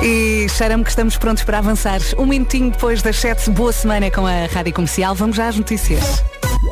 E cheira-me que estamos prontos para avançar. Um minutinho depois das 7, boa semana com a Rádio Comercial. Vamos já às notícias.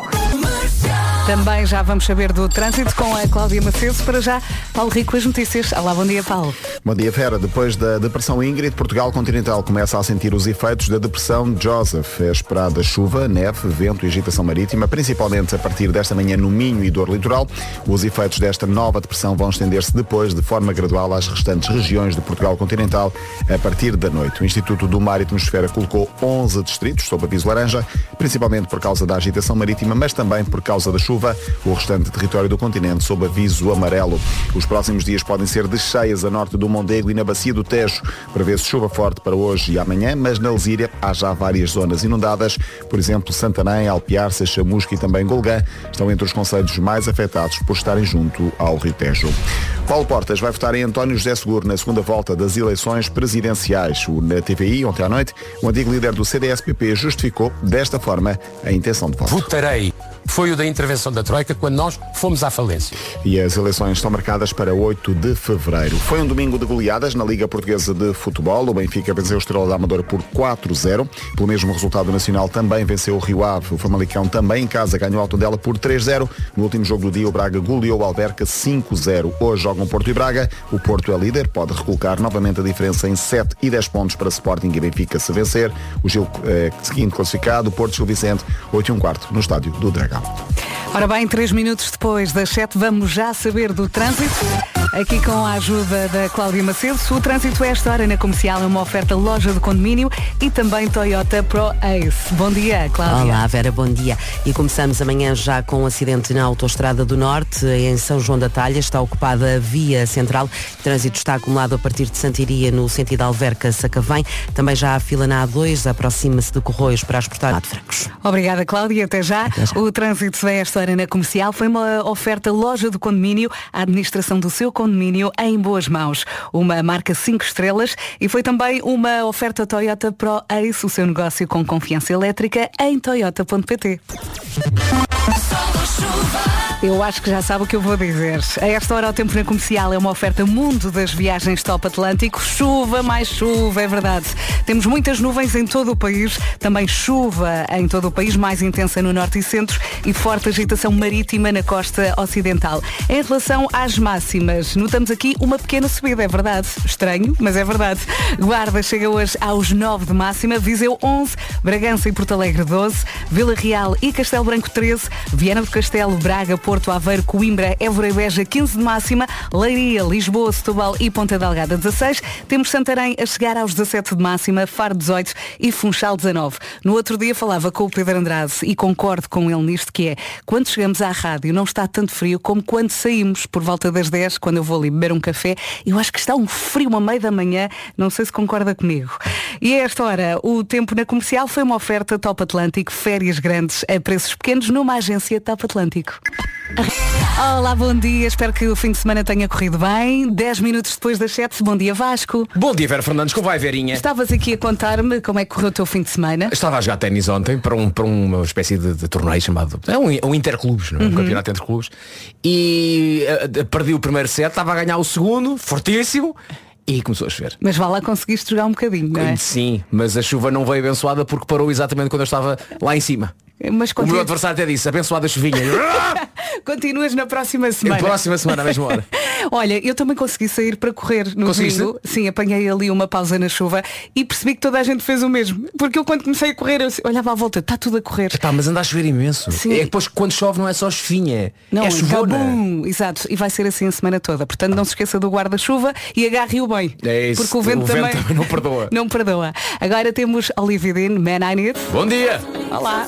Também já vamos saber do trânsito com a Cláudia Macedo. Para já, Paulo Rico, as notícias. Olá, bom dia, Paulo. Bom dia, Vera. Depois da depressão Ingrid, Portugal continental começa a sentir os efeitos da depressão Joseph. É esperada chuva, neve, vento e agitação marítima, principalmente a partir desta manhã no Minho e Douro Litoral. Os efeitos desta nova depressão vão estender-se depois, de forma gradual, às restantes regiões de Portugal continental a partir da noite. O Instituto do Mar e Atmosfera colocou 11 distritos sob aviso laranja, principalmente por causa da agitação marítima, mas também por causa da chuva. O restante território do continente sob aviso amarelo. Os próximos dias podem ser de cheias a norte do Mondego e na bacia do Tejo. Prevê-se chuva forte para hoje e amanhã, mas na Lesíria há já várias zonas inundadas. Por exemplo, Santarém, Alpiarça, Chamusca e também Golgã estão entre os concelhos mais afetados por estarem junto ao Rio Tejo. Paulo Portas vai votar em António José Seguro na segunda volta das eleições presidenciais. Na TVI, ontem à noite, o antigo líder do CDS-PP justificou desta forma a intenção de voto. Votarei. Foi o da intervenção da Troika quando nós fomos à falência. E as eleições estão marcadas para 8 de fevereiro. Foi um domingo de goleadas na Liga Portuguesa de Futebol. O Benfica venceu o Estrela da Amadora por 4-0. Pelo mesmo resultado nacional também venceu o Rio Ave. O Famalicão também em casa ganhou a Tondela por 3-0. No último jogo do dia o Braga goleou o Alverca 5-0. Hoje jogam Porto e Braga. O Porto é líder, pode recolocar novamente a diferença em 7 e 10 pontos para Sporting e Benfica se vencer. O Gil seguinte classificado, o Porto Gil Vicente, 8-1/4 no estádio do Dragão. Ora bem, 3 minutos depois das 7, vamos já saber do trânsito. Aqui com a ajuda da Cláudia Macedo. O trânsito é esta hora na Comercial, é uma oferta loja de condomínio e também Toyota Pro Ace. Bom dia, Cláudia. Olá, Vera, bom dia. E começamos amanhã já com um acidente na Autoestrada do Norte, em São João da Talha. Está ocupada a via central. O trânsito está acumulado a partir de Santiria, no sentido Alverca-Sacavém. Também já há fila na A2, aproxima-se de Corroios para exportar de Francos. Obrigada, Cláudia. Até já. O trânsito é esta hora na Comercial. Foi uma oferta loja de condomínio, a administração do seu condomínio em boas mãos. Uma marca 5 estrelas e foi também uma oferta Toyota Pro Ace, o seu negócio com confiança elétrica em toyota.pt. Eu acho que já sabe o que eu vou dizer. A esta hora o tempo na Comercial é uma oferta mundo das viagens Top Atlântico. Chuva, mais chuva, é verdade. Temos muitas nuvens em todo o país. Também chuva em todo o país, mais intensa no norte e centro e forte agitação marítima na costa ocidental. Em relação às máximas, notamos aqui uma pequena subida, é verdade. Estranho, mas é verdade. Guarda chega hoje aos 9 de máxima, Viseu 11, Bragança e Porto Alegre 12, Vila Real e Castelo Branco 13, Viana do Castelo, Braga, Porto Aveiro, Coimbra, Évora e Beja 15 de máxima, Leiria, Lisboa, Setúbal e Ponta Delgada 16, temos Santarém a chegar aos 17 de máxima, Faro 18 e Funchal 19. No outro dia falava com o Pedro Andrade e concordo com ele nisto, que é, quando chegamos à rádio não está tanto frio como quando saímos por volta das 10, quando eu vou ali beber um café, eu acho que está um frio a meio da manhã, não sei se concorda comigo. E a esta hora, o tempo na Comercial foi uma oferta Top Atlântico, férias grandes a preços pequenos numa agência Top Atlântico. Olá, bom dia, espero que o fim de semana tenha corrido bem. 10 minutos depois das 7, bom dia Vasco. Bom dia, Vera Fernandes, como vai, Verinha? Estavas aqui a contar-me como é que correu o teu fim de semana. Estava a jogar ténis ontem para uma espécie de torneio chamado um interclubes, não é? Um campeonato entre clubes. E perdi o primeiro set, estava a ganhar o segundo, fortíssimo. E começou a chover. Mas vá lá, conseguiste jogar um bocadinho, não é? Sim, mas a chuva não veio abençoada porque parou exatamente quando eu estava lá em cima. Mas o meu adversário até disse, abençoada chuvinha. Continuas na próxima semana. Na próxima semana, à mesma hora. Olha, eu também consegui sair para correr no domingo. Sim, apanhei ali uma pausa na chuva e percebi que toda a gente fez o mesmo. Porque eu quando comecei a correr, eu olhava à volta, está tudo a correr. Mas anda a chover imenso. Sim. É que depois quando chove não é só chuvinha, não, é chovona. Exato, e vai ser assim a semana toda. Portanto, não se esqueça do guarda-chuva e agarre-o bem. É isso, porque o vento também não perdoa. Não perdoa. Agora temos Olivia Dean, Man I Need. Bom dia! Olá!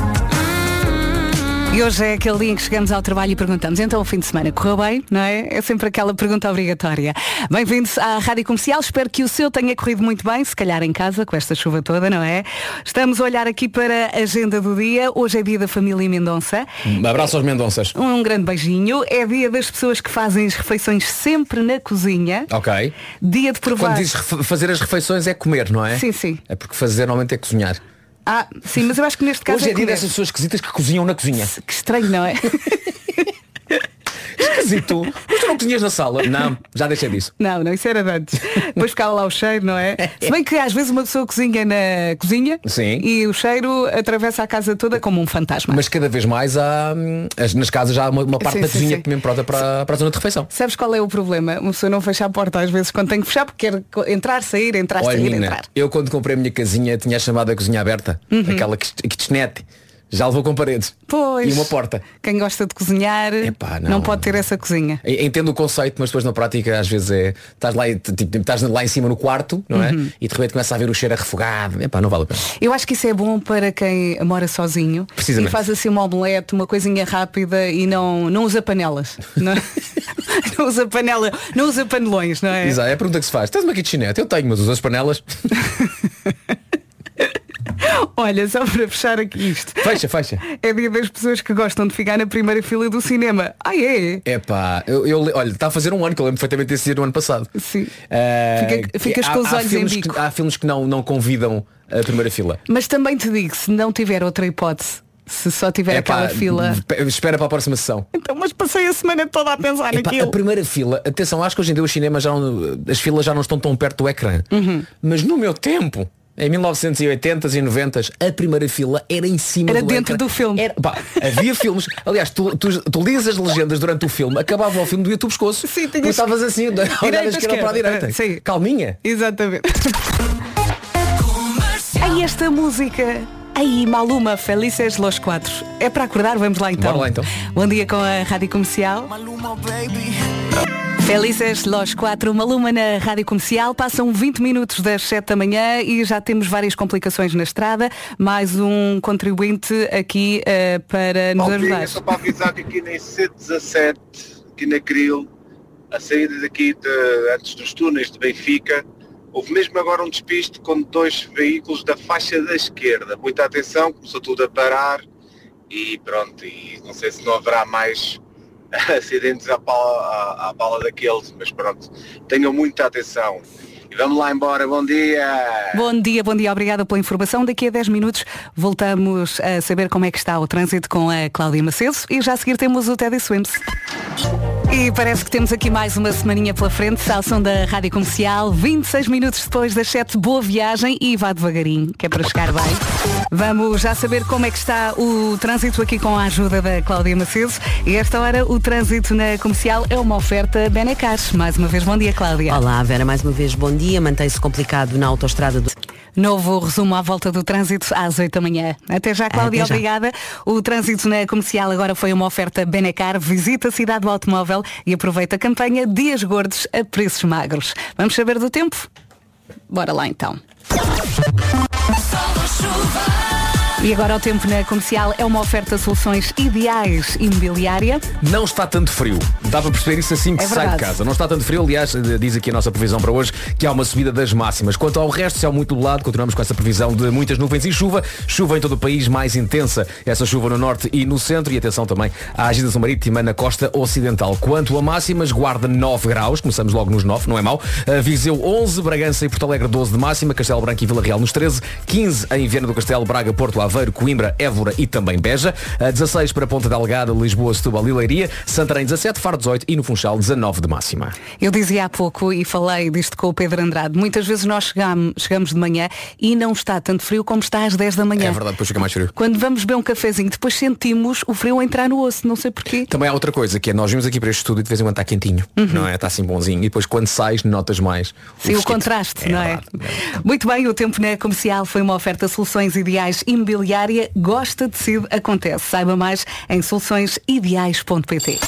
E hoje é aquele dia em que chegamos ao trabalho e perguntamos, então o fim de semana correu bem, não é? É sempre aquela pergunta obrigatória. Bem-vindos à Rádio Comercial, espero que o seu tenha corrido muito bem, se calhar em casa, com esta chuva toda, não é? Estamos a olhar aqui para a agenda do dia, hoje é dia da família Mendonça. Um abraço aos Mendonças. Um grande beijinho, é dia das pessoas que fazem as refeições sempre na cozinha. Ok. Dia de provar. Quando dizes fazer as refeições é comer, não é? Sim, sim. É porque fazer normalmente é cozinhar. Sim, mas eu acho que neste caso hoje é dia dessas pessoas esquisitas que cozinham na cozinha. Que estranho, não é? esquisito. Mas tu não cozinhas na sala? Não, já deixei disso. Não, isso era de antes. Depois ficava lá o cheiro, não é? Se bem que às vezes uma pessoa cozinha na cozinha. Sim. E o cheiro atravessa a casa toda como um fantasma. Mas cada vez mais nas casas já há uma parte da cozinha mesmo pronta para a zona de refeição. Sabes qual é o problema? Uma pessoa não fecha a porta às vezes quando tem que fechar porque quer entrar, sair, entrar, Olha, sair, menina, entrar. eu quando comprei a minha casinha tinha a chamada cozinha aberta, aquela kitchenette. Já levou com paredes. Pois. E uma porta. Quem gosta de cozinhar não pode ter essa cozinha. Entendo o conceito, mas depois na prática às vezes estás lá em cima no quarto, não é? E de repente começa a ver o cheiro a refogado. Não vale a pena. Eu acho que isso é bom para quem mora sozinho e faz assim uma omelete, uma coisinha rápida e não usa panelas. Não, não usa panela, não usa panelões, não é? Exato, é a pergunta que se faz. Tens uma kitchenette? Eu tenho, mas usas panelas? Olha, só para fechar aqui isto. Fecha. É dia das pessoas que gostam de ficar na primeira fila do cinema. É? Olha, está a fazer um ano que eu lembro perfeitamente desse dia do ano passado. Sim. Ficas com os olhos em bico. Há filmes que não convidam a primeira fila. Mas também te digo, se não tiver outra hipótese, se só tiver aquela fila. Espera para a próxima sessão. Então, mas passei a semana toda a pensar naquilo. A primeira fila, atenção, acho que hoje em dia os cinemas as filas já não estão tão perto do ecrã. Mas no meu tempo, em 1980s e 90s, a primeira fila era em cima do dentro ecrã. do filme. Havia filmes. Aliás, tu lias as legendas durante o filme, acabava o filme, doía-te o pescoço. Sim, tu estavas assim, olhar da esquerda para a direita. Sim. Calminha. Exatamente. Aí esta música. Aí, Maluma, Felices los Quatro. É para acordar, vamos lá então. Bora lá então. Bom dia com a Rádio Comercial. Felices los Quatro, Maluma na Rádio Comercial. Passam 20 minutos das 7 da manhã e já temos várias complicações na estrada. Mais um contribuinte aqui para nos ajudar. Só para avisar que aqui na IC17, aqui na Cril, a saída daqui antes dos túneis de Benfica, houve mesmo agora um despiste com 2 veículos da faixa da esquerda. Muita atenção, começou tudo a parar e pronto, e não sei se não haverá mais acidentes à bala daqueles, mas pronto, tenham muita atenção. E vamos lá embora, bom dia! Bom dia, obrigada pela informação. Daqui a 10 minutos voltamos a saber como é que está o trânsito com a Cláudia Macedo e já a seguir temos o Teddy Swims. E parece que temos aqui mais uma semaninha pela frente, ao som da Rádio Comercial, 26 minutos depois das 7, boa viagem e vá devagarinho, que é para chegar bem. Vamos já saber como é que está o trânsito aqui com a ajuda da Cláudia Macedo. E esta hora o trânsito na Comercial é uma oferta Benacar. Mais uma vez, bom dia, Cláudia. Olá, Vera, mais uma vez, bom dia. Mantém-se complicado na autoestrada do... Novo resumo à volta do trânsito às 8 da manhã. Até já, Cláudia, obrigada. O trânsito na Comercial agora foi uma oferta Benacar. Visita a cidade do automóvel e aproveita a campanha Dias Gordos a preços magros. Vamos saber do tempo? Bora lá então. E agora o tempo na Comercial é uma oferta de soluções ideais imobiliária. Não está tanto frio. Dá para perceber isso assim que se sai de casa. Não está tanto frio. Aliás, diz aqui a nossa previsão para hoje que há uma subida das máximas. Quanto ao resto, céu muito nublado. Continuamos com essa previsão de muitas nuvens e chuva. Chuva em todo o país, mais intensa. Essa chuva no norte e no centro. E atenção também à agitação marítima na costa ocidental. Quanto a máximas, Guarda 9 graus. Começamos logo nos 9, não é mau. Viseu 11, Bragança e Porto Alegre 12 de máxima. Castelo Branco e Vila Real nos 13. 15 em Viana do Castelo, Braga, Porto Aveiro, Coimbra, Évora e também Beja. 16 para Ponta Delgada, Lisboa, Setúbal e Leiria. Santarém 17, Faro 18 e no Funchal 19 de máxima. Eu dizia há pouco e falei disto com o Pedro Andrade. Muitas vezes nós chegamos de manhã e não está tanto frio como está às 10 da manhã. É verdade, depois fica mais frio. Quando vamos beber um cafezinho, depois sentimos o frio entrar no osso, não sei porquê. Também há outra coisa, que é nós vimos aqui para este estúdio e de vez em quando está quentinho, não é? Está assim bonzinho. E depois quando sais notas mais o contraste, não é? Muito bem, o tempo na Comercial foi uma oferta de soluções ideais imobiliária. Gosta de si, acontece. Saiba mais em soluçõesideais.pt.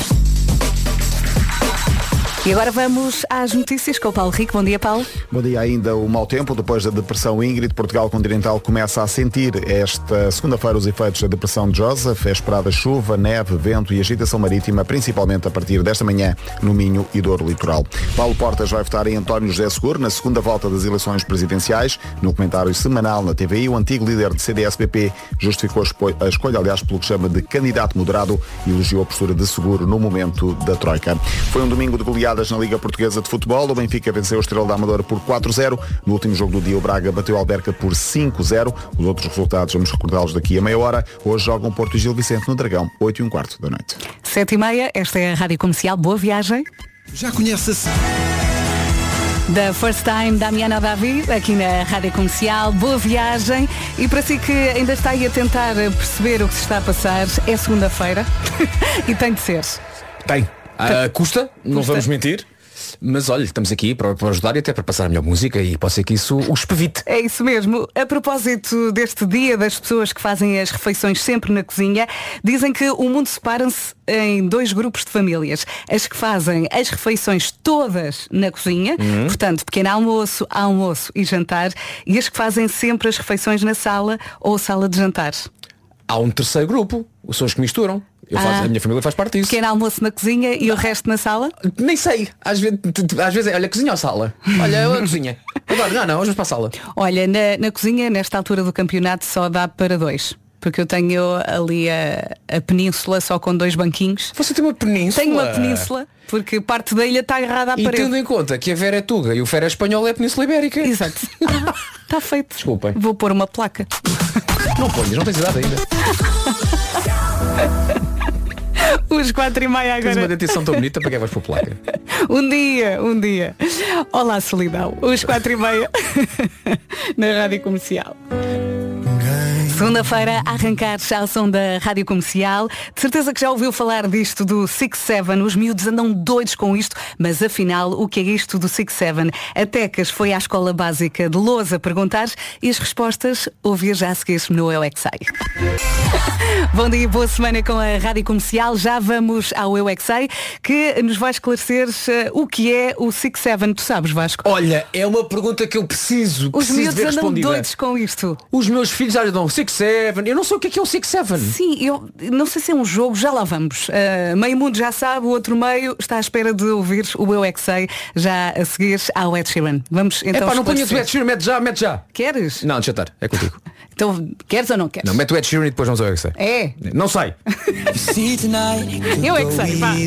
E agora vamos às notícias com o Paulo Rico. Bom dia, Paulo. Bom dia. Ainda o mau tempo. Depois da depressão Ingrid, Portugal continental começa a sentir esta segunda-feira os efeitos da depressão Joseph. É esperada chuva, neve, vento e agitação marítima, principalmente a partir desta manhã no Minho e Douro Litoral. Paulo Portas vai votar em António José Seguro na segunda volta das presidenciais. No comentário semanal na TVI, o antigo líder de CDS-PP justificou a escolha, aliás, pelo que chama de candidato moderado e elogiou a postura de Seguro no momento da troika. Foi um domingo de goleada jornadas na Liga Portuguesa de Futebol. O Benfica venceu o Estrela da Amadora por 4-0. No último jogo do dia, o Braga bateu o Alberca por 5-0. Os outros resultados vamos recordá-los daqui a meia hora. Hoje jogam Porto e Gil Vicente no Dragão, 8h15 da noite. 7h30, esta é a Rádio Comercial. Boa viagem. Já conhece-se? Da First Time, Damiana David, aqui na Rádio Comercial. Boa viagem. E para si que ainda está aí a tentar perceber o que se está a passar, é segunda-feira e tem de ser. Tem. Custa, não vamos mentir. Mas olha, estamos aqui para ajudar e até para passar a melhor música e pode ser que isso o espevite. É isso mesmo. A propósito deste dia das pessoas que fazem as refeições sempre na cozinha, dizem que o mundo separa-se em 2 grupos de famílias. As que fazem as refeições todas na cozinha, portanto, pequeno almoço, almoço e jantar, e as que fazem sempre as refeições na sala ou sala de jantar. Há um terceiro grupo, são os que misturam. A minha família faz parte disso. Pequeno almoço na cozinha e o resto na sala? Nem sei. Às vezes olha, cozinha ou sala? Olha, a cozinha. Agora, não, hoje vamos para a sala. Olha, na cozinha, nesta altura do campeonato, só dá para 2. Porque eu tenho ali a península só com 2 banquinhos. Você tem uma península? Tenho uma península, porque parte da ilha está agarrada à parede. E tendo em conta que a Vera é Tuga e o Fera é espanhol, é a Península Ibérica. Exato. Está feito. Desculpem. Vou pôr uma placa. Não ponhas, não tens idade ainda. Os 4h30 agora. Tens uma dentição tão bonita, para que vais pôr placa? Um dia. Olá, solidão. Os 4h30 na Rádio Comercial. Segunda-feira, a arrancar já ao som da Rádio Comercial. De certeza que já ouviu falar disto do 6-7. Os miúdos andam doidos com isto, mas afinal, o que é isto do 6-7? A Tecas foi à escola básica de Lousa perguntar e as respostas ouvi já a seguir no Eu É Que Sei. Bom dia, boa semana com a Rádio Comercial. Já vamos ao Eu É Que Sei, que nos vai esclarecer o que é o 6-7. Tu sabes, Vasco? Olha, é uma pergunta que eu preciso Os de miúdos ver andam respondida. doidos com isto. Os meus filhos já dão 6-7. Eu não sei o que é o 6-7. Sim, eu não sei se é um jogo, já lá vamos. Meio mundo já sabe, o outro meio está à espera de ouvir o Eu É Que Sei, já a seguir ao Ed Sheeran. Vamos então não ponhas o Ed Sheeran, mete já. Queres? Não, deixa estar, é contigo. Então, queres ou não queres? Não, mete o Ed Sheeran e depois vamos ao Eu É Que Sei. É. Não sei. Eu é que sei, vá.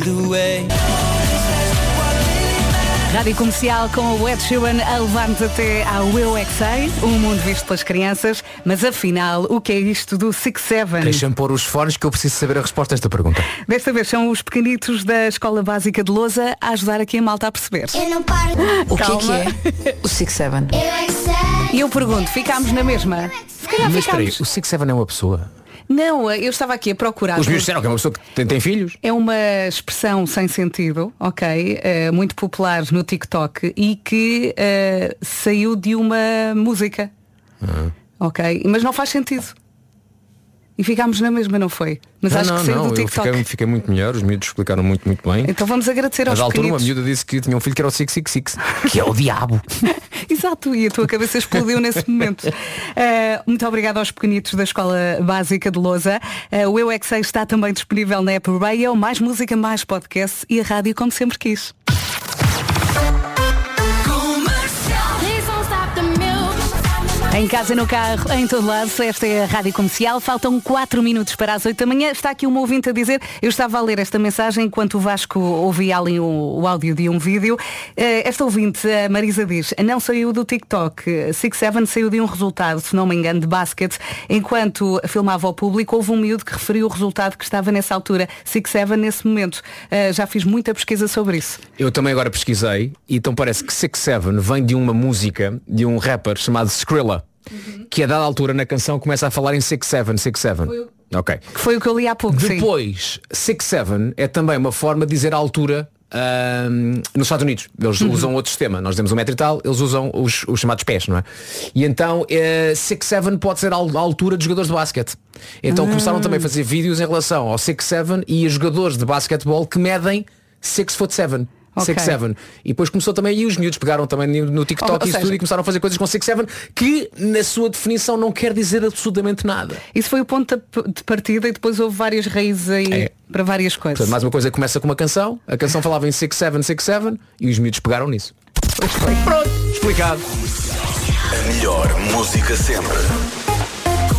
Rádio Comercial com o Ed Sheeran a levar-nos até ao Eu É Que Sei, um mundo visto pelas crianças, mas afinal, o que é isto do 6-7? Deixa-me pôr os fones que eu preciso saber a resposta a esta pergunta. Desta vez são os pequenitos da Escola Básica de Lousa a ajudar aqui a malta a perceber. Eu não paro. O que é o 6-7? Eu é que sei. E eu pergunto, ficámos na mesma? Se calhar Mas espera aí, ficámos. o 6-7 é uma pessoa? Não, eu estava aqui a procurar. Os meus disseram que é uma pessoa que tem filhos? É uma expressão sem sentido, ok? Muito popular no TikTok e que saiu de uma música. Ok? Mas não faz sentido. E ficámos na mesma, não foi? Mas acho que saiu do TikTok. Eu fiquei muito melhor, os miúdos explicaram muito bem. Então vamos agradecer aos Mas à altura pequenitos. uma miúda disse que tinha um filho que era o 666, que é o diabo. Exato, e a tua cabeça explodiu nesse momento. Muito obrigada aos pequenitos da Escola Básica de Lousa. O Eu É Que Sei está também disponível na App Radio, mais música, mais podcast e a rádio como sempre quis. Em casa, no carro, em todo lado, esta é a Rádio Comercial. Faltam 4 minutos para as 8 da manhã. Está aqui uma ouvinte a dizer, eu estava a ler esta mensagem enquanto o Vasco ouvia ali o áudio de um vídeo. Esta ouvinte, a Marisa, diz, não saiu do TikTok. 6-7 saiu de um resultado, se não me engano, de basquete. Enquanto filmava ao público, houve um miúdo que referiu o resultado que estava nessa altura. 6-7 nesse momento. Já fiz muita pesquisa sobre isso. Eu também agora pesquisei, e então parece que 6-7 vem de uma música de um rapper chamado Skrilla. Que a dada altura na canção começa a falar em 6-7. Ok. Que foi o que eu li há pouco. Depois, 6-7 é também uma forma de dizer a altura nos Estados Unidos. Eles usam outro sistema. Nós temos 1 metro e tal, eles usam os chamados pés, não é? E então 6-7 pode ser a altura dos jogadores de basquete. Então começaram também a fazer vídeos em relação ao 6-7 e a jogadores de basquetebol que medem 6'7". Ok. 6-7. E depois começou também, e os miúdos pegaram também no TikTok Ou e seja, tudo e começaram a fazer coisas com 6-7 que na sua definição não quer dizer absolutamente nada. Isso foi o ponto de partida e depois houve várias raízes aí para várias coisas. Portanto, mais uma coisa, começa com uma canção, a canção falava em 6-7 e os miúdos pegaram nisso. Pronto, explicado. A melhor música sempre.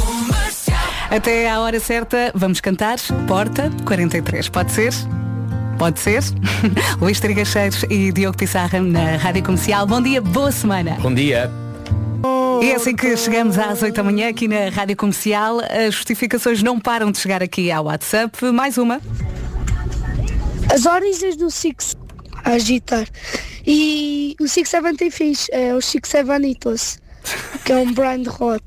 Até à hora certa, vamos cantar Porta 43, pode ser? Pode ser? Luís Trigacheiros e Diogo Pissarra na Rádio Comercial. Bom dia, boa semana. Bom dia. E é assim que chegamos às 8 da manhã aqui na Rádio Comercial. As justificações não param de chegar aqui ao WhatsApp. Mais uma. As origens do Six a agitar. E o Six Seven tem fixe, é o Six Sevenitos, que é um brand hot.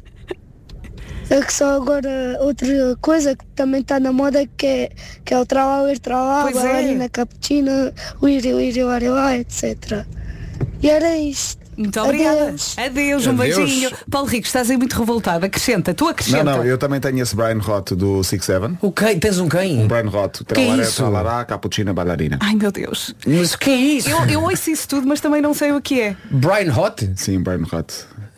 É que só agora outra coisa que também está na moda que é o tralá, bailarina, cappuccino, uiri, etc. E era isto. Muito obrigada. Adeus, um beijinho. Paulo Rico, estás aí muito revoltado. Acrescenta, tu acrescenta. Não, eu também tenho esse Brian Hot do 6-7. O quem? Tens um quem? Um Brian Hot. Tralará, cappuccino, bailarina. Ai meu Deus. Mas o que é isso? Eu ouço isso tudo, mas também não sei o que é. Brian Hot? Sim, Brian Hot.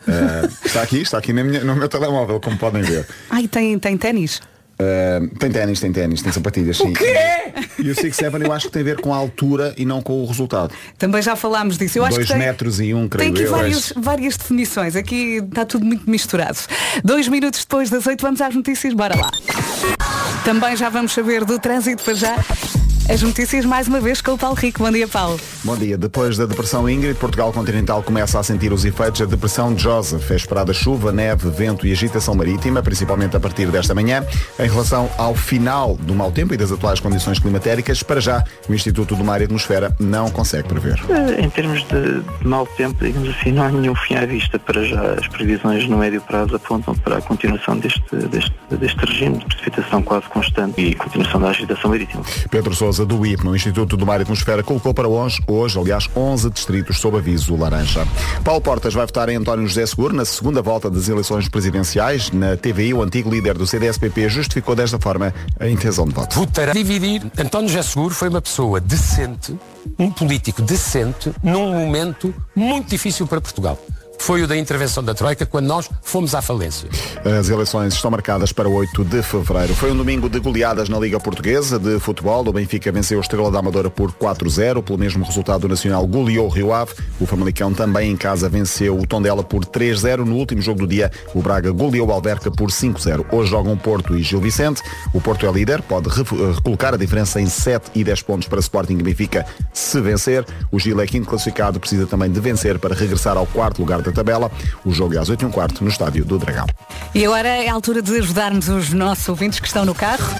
Está aqui no meu telemóvel, como podem ver. Ai, tem ténis? Tem ténis, tem sapatilhas. Sim. O quê? E o 6-7 eu acho que tem a ver com a altura e não com o resultado. Também já falámos disso. Eu acho 2 que metros e 1, creio tem eu. aqui várias definições. Aqui está tudo muito misturado. 2 minutos depois das 8 vamos às notícias. Bora lá. Também já vamos saber do trânsito para já. As notícias mais uma vez com o Paulo Rico. Bom dia, Paulo. Bom dia. Depois da depressão Ingrid, Portugal continental começa a sentir os efeitos da depressão Joseph. É esperada chuva, neve, vento e agitação marítima, principalmente a partir desta manhã. Em relação ao final do mau tempo e das atuais condições climatéricas, para já o Instituto do Mar e Atmosfera não consegue prever. Em termos de mau tempo, digamos assim, não há nenhum fim à vista. Para já as previsões no médio prazo apontam para a continuação deste regime de precipitação quase constante e continuação da agitação marítima. Pedro Sousa, do IPMA, o Instituto do Mar e Atmosfera, colocou para hoje, 11 distritos sob aviso laranja. Paulo Portas vai votar em António José Seguro na segunda volta das eleições presidenciais. Na TVI, o antigo líder do CDS-PP justificou desta forma a intenção de voto. Votará dividir. António José Seguro foi uma pessoa decente, um político decente, num momento muito difícil para Portugal. Foi o da intervenção da Troika quando nós fomos à falência. As eleições estão marcadas para 8 de fevereiro. Foi um domingo de goleadas na Liga Portuguesa de Futebol. O Benfica venceu a Estrela da Amadora por 4-0. Pelo mesmo resultado, o Nacional goleou o Rio Ave. O Famalicão também em casa venceu o Tondela por 3-0. No último jogo do dia, o Braga goleou o Alverca por 5-0. Hoje jogam Porto e Gil Vicente. O Porto é líder, pode recolocar a diferença em 7 e 10 pontos para Sporting e Benfica se vencer. O Gil é quinto classificado, precisa também de vencer para regressar ao quarto lugar da tabela. O jogo é às 8h15 no Estádio do Dragão. E agora é a altura de ajudarmos os nossos ouvintes que estão no carro.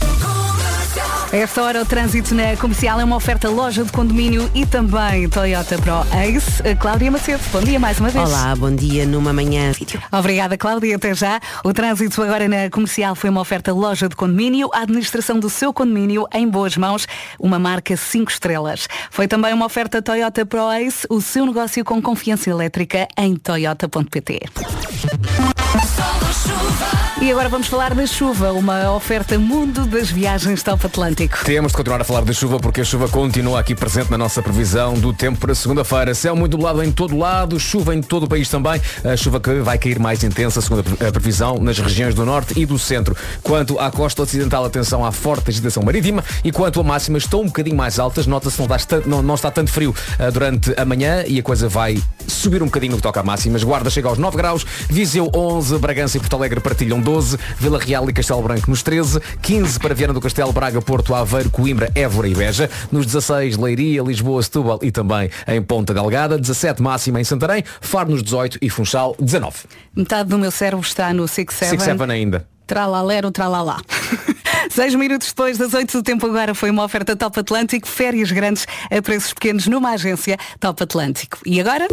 A esta hora o trânsito na Comercial é uma oferta loja de condomínio e também Toyota Pro Ace. Cláudia Macedo, bom dia mais uma vez. Olá, bom dia numa manhã. Obrigada, Cláudia, até já. O trânsito agora na Comercial foi uma oferta loja de condomínio, a administração do seu condomínio em boas mãos, uma marca 5 estrelas. Foi também uma oferta Toyota Pro Ace, o seu negócio com confiança elétrica em toyota.pt. E agora vamos falar da chuva, uma oferta mundo das viagens Top Atlântico. Temos de continuar a falar da chuva porque a chuva continua aqui presente na nossa previsão do tempo para segunda-feira. Céu muito nublado em todo lado, chuva em todo o país também. A chuva que vai cair mais intensa, segundo a previsão, nas regiões do norte e do centro. Quanto à costa ocidental, atenção à forte agitação marítima e quanto a máximas estão um bocadinho mais altas. Nota-se que não está tanto frio durante a manhã e a coisa vai subir um bocadinho no que toca a máximas. Guarda chega aos 9 graus, Viseu 11, Bragança e Porto Alegre partilham 12, Vila Real e Castelo Branco nos 13, 15 para Viana do Castelo, Braga, Porto, Aveiro, Coimbra, Évora e Beja, nos 16 Leiria, Lisboa, Setúbal e também em Ponta Delgada, 17 máxima em Santarém, Faro nos 18 e Funchal 19. Metade do meu cérebro está no 6-7. 6-7 ainda. Tralalero, tralalá. 6 minutos depois das 8 do tempo agora foi uma oferta Top Atlântico, férias grandes a preços pequenos numa agência Top Atlântico. E agora?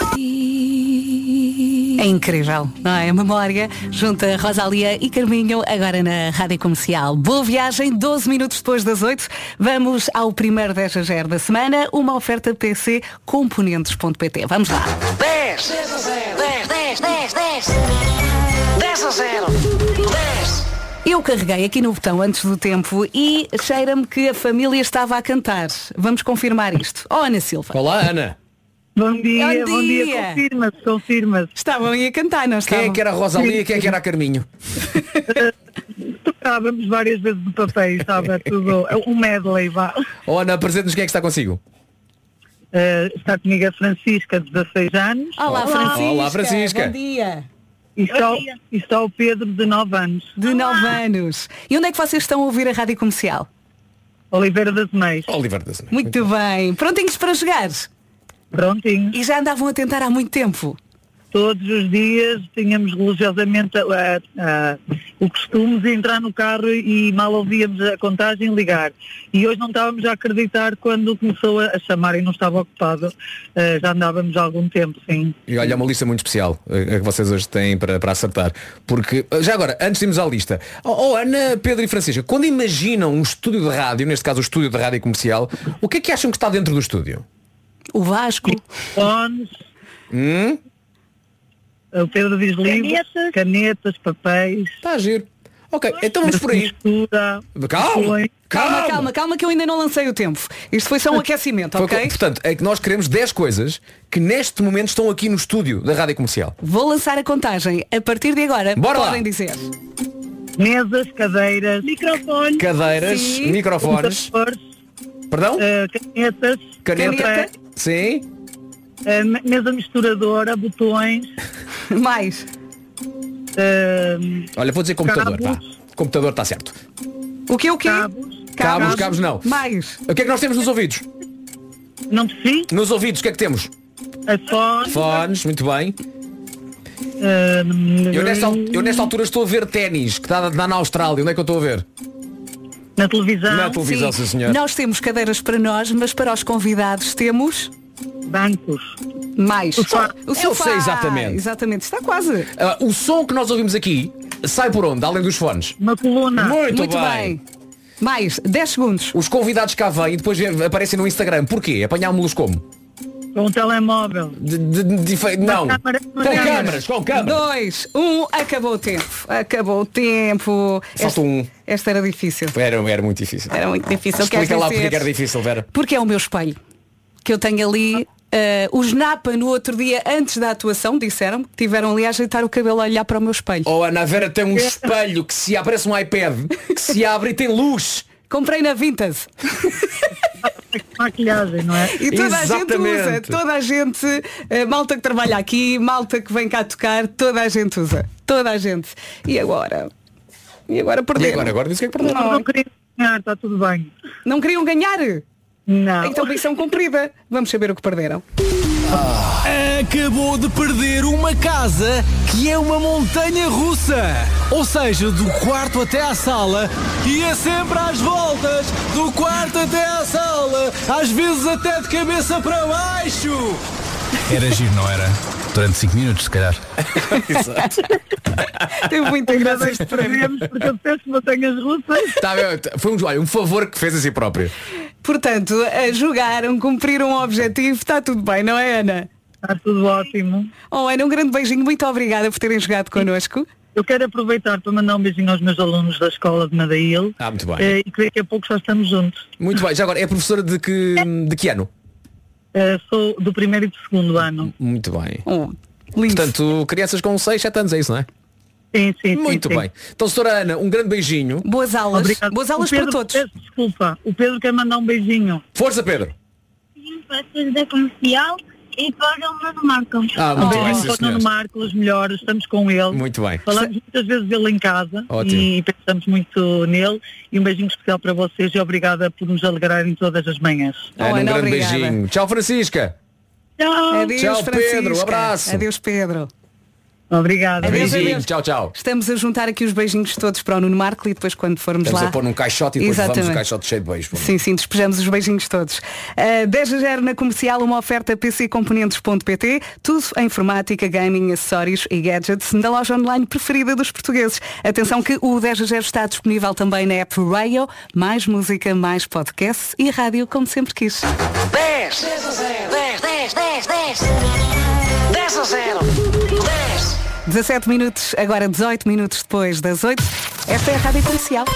É incrível, não é? A memória junta Rosalia e Carminho agora na Rádio Comercial. Boa viagem, 12 minutos depois das 8. Vamos ao primeiro 10 a 0 da semana, uma oferta PC componentes.pt. Vamos lá. 10, 10 a 0, 10, 10, 10, 10, 10 a 0, 10. Eu carreguei aqui no botão antes do tempo e cheira-me que a família estava a cantar. Vamos confirmar isto. Oh, Ana Silva. Olá, Ana. Bom dia, confirma-se. Estavam aí a cantar, não estavam? Quem é que era a Rosalia e quem é que era a Carminho? Tocávamos várias vezes no papel, estava tudo, um medley, vá. Oh, Ana, apresente-nos quem é que está consigo. Está comigo a Francisca, de 16 anos. Olá, Francisca. Olá, Francisca. Bom dia. E está o Pedro, de 9 anos. De 9 anos. E onde é que vocês estão a ouvir a Rádio Comercial? Oliveira das Meias. Oliveira das Meias. Muito bem. Prontinhos para jogar? Prontinhos. E já andavam a tentar há muito tempo? Todos os dias tínhamos religiosamente o costume de entrar no carro e mal ouvíamos a contagem ligar. E hoje não estávamos a acreditar quando começou a chamar e não estava ocupado. Já andávamos há algum tempo, sim. E olha, é uma lista muito especial que vocês hoje têm para acertar. Porque, já agora, antes de irmos à lista, Ana, Pedro e Francisca, quando imaginam um estúdio de rádio, neste caso o estúdio de rádio comercial, o que é que acham que está dentro do estúdio? O Vasco. Fones. O Pedro diz livros, canetas, papéis. Está a giro. Ok, então vamos por aí. Calma, que eu ainda não lancei o tempo. Isto foi só um aquecimento, ok? Portanto, é que nós queremos 10 coisas que neste momento estão aqui no estúdio da Rádio Comercial. Vou lançar a contagem. A partir de agora, Bora podem lá. dizer. Mesas, cadeiras, microfones. Cadeiras, microfones. Perdão? Canetas. Caneta. Sim. Mesa misturadora, botões. Mais. Olha, vou dizer computador. Cabos. Vá. Computador está certo. O quê? Cabos não. Mais. O que é que nós temos nos ouvidos? Não percebi. Nos ouvidos, o que é que temos? Fones, muito bem. Eu nesta altura estou a ver ténis, que está na Austrália. Onde é que eu estou a ver? Na televisão. Na televisão, sim, senhor. Nós temos cadeiras para nós, mas para os convidados temos... bancos. Mais. O sofá. Eu sei exatamente. Exatamente, está quase. O som que nós ouvimos aqui sai por onde? Além dos fones? Uma coluna. Muito bem. Mais, 10 segundos. Os convidados cá vêm e depois aparecem no Instagram. Porquê? Apanhámos-los como? Com um telemóvel. Não. Com câmaras. 2, 1, acabou o tempo. Falta um. Esta era difícil. Era muito difícil. Era muito difícil. Explica lá porque era difícil, Vera. Porque é o meu espelho. Que eu tenho ali. Os Napa no outro dia, antes da atuação, disseram que tiveram ali a ajeitar o cabelo a olhar para o meu espelho. Ana, a Vera tem um espelho que se abre, parece um iPad, que se abre e tem luz. Comprei na Vintage. Maquilhagem, não é? E toda a gente usa, toda a gente, malta que trabalha aqui, malta que vem cá tocar, toda a gente usa. Toda a gente. E agora? Perderam. Agora disse que é que perderam. Não queriam ganhar, está tudo bem. Não queriam ganhar? Não. Então missão cumprida. Vamos saber o que perderam. Acabou de perder uma casa que é uma montanha russa. Ou seja, do quarto até à sala e é sempre às voltas. Do quarto até à sala. Às vezes até de cabeça para baixo. Era giro, não era? Durante 5 minutos, se calhar. Exato. Teve muita graça. Perdemos porque eu peço montanhas russas. Foi um favor que fez a si próprio. Portanto, jogaram, cumpriram um objetivo, está tudo bem, não é, Ana? Está tudo ótimo. Ana, um grande beijinho, muito obrigada por terem jogado connosco. Eu quero aproveitar para mandar um beijinho aos meus alunos da escola de Madail. Muito bem. E que daqui a pouco já estamos juntos. Muito bem, já agora, é professora de que ano? Sou do 1º e do 2º ano. Muito bem. Lindo. Portanto, crianças com 6, 7 anos, é isso, não é? Sim. Muito bem. Então, doutora Ana, um grande beijinho. Boas aulas. Obrigado. Boas aulas Pedro, para todos. Peço desculpa. O Pedro quer mandar um beijinho. Força, Pedro. Para da comercial e para o Nuno Marco. Muito Um bem, beijinho sim, para o senhor. Nuno Marco, os melhores. Estamos com ele. Muito bem. Falamos muitas vezes dele em casa. Ótimo. E pensamos muito nele. E um beijinho especial para vocês e obrigada por nos alegrarem todas as manhãs. Ana, um grande obrigada. beijinho. Tchau, Francisca. Tchau. Adeus, Tchau, Francisca. Pedro. Um abraço. Adeus, Pedro. Obrigada. Beijinho. Tchau. Estamos a juntar aqui os beijinhos todos para o Nuno Marco e depois quando formos Estamos lá... a pôr num caixote e depois levamos o caixote cheio de beijos. Sim, despejamos os beijinhos todos. 10-0 na comercial, uma oferta pccomponentes.pt, tudo em informática, gaming, acessórios e gadgets da loja online preferida dos portugueses. Atenção que o 10-0 está disponível também na app Rayo, mais música, mais podcast e rádio como sempre quis. 10 a 0. 10. 17 minutos, agora 18 minutos depois das 8. Esta é a Rádio Comercial.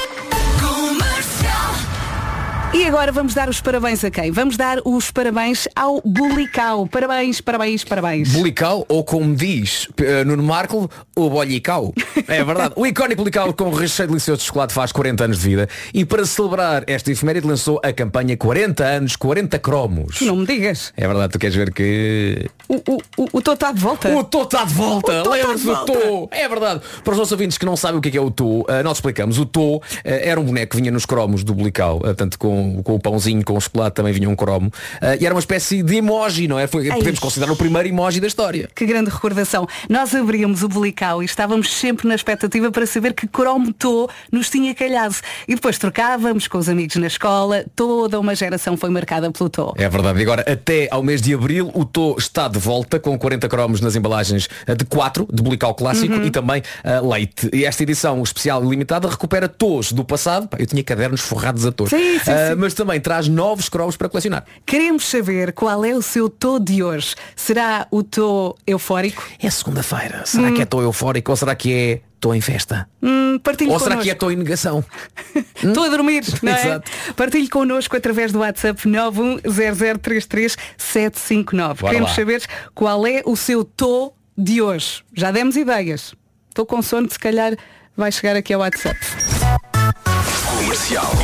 E agora vamos dar os parabéns a quem? Vamos dar os parabéns ao Bulicau. Parabéns. Bulicau, ou como diz Nuno Marco, o Bolicau. É verdade. O icónico Bulicau com recheio delicioso de chocolate faz 40 anos de vida. E para celebrar esta efeméride lançou a campanha 40 anos, 40 cromos. Tu não me digas. É verdade, tu queres ver que... O Tô está de volta. O Tô está de volta. Lembra-se do Tô. É verdade. Para os nossos ouvintes que não sabem o que é o Tô, nós explicamos. O Tô era um boneco que vinha nos cromos do Bulicau, tanto com com o pãozinho, com o chocolate, também vinha um cromo. E era uma espécie de emoji, não é? Podemos considerar o primeiro emoji da história. Que grande recordação. Nós abríamos o Bulical e estávamos sempre na expectativa para saber que cromo Tô nos tinha calhado. E depois trocávamos com os amigos na escola. Toda uma geração foi marcada pelo Tô. É verdade. E agora, até ao mês de abril, o Tô está de volta com 40 cromos nas embalagens de 4, de Bulical clássico e também leite. E esta edição especial e limitada recupera Tôs do passado. Eu tinha cadernos forrados a Tôs. Sim. Mas também traz novos cromos para colecionar. Queremos saber qual é o seu Tô de hoje. Será o Tô eufórico? É segunda-feira. Será que é Tô eufórico ou será que é Tô em festa? Partilhe ou será connosco. que é Tô em negação? Estou a dormir, não é? Exato. Partilhe connosco através do WhatsApp 910033759. Queremos saber qual é o seu Tô de hoje. Já demos ideias. Estou com sono, se calhar vai chegar aqui ao WhatsApp. Comercial.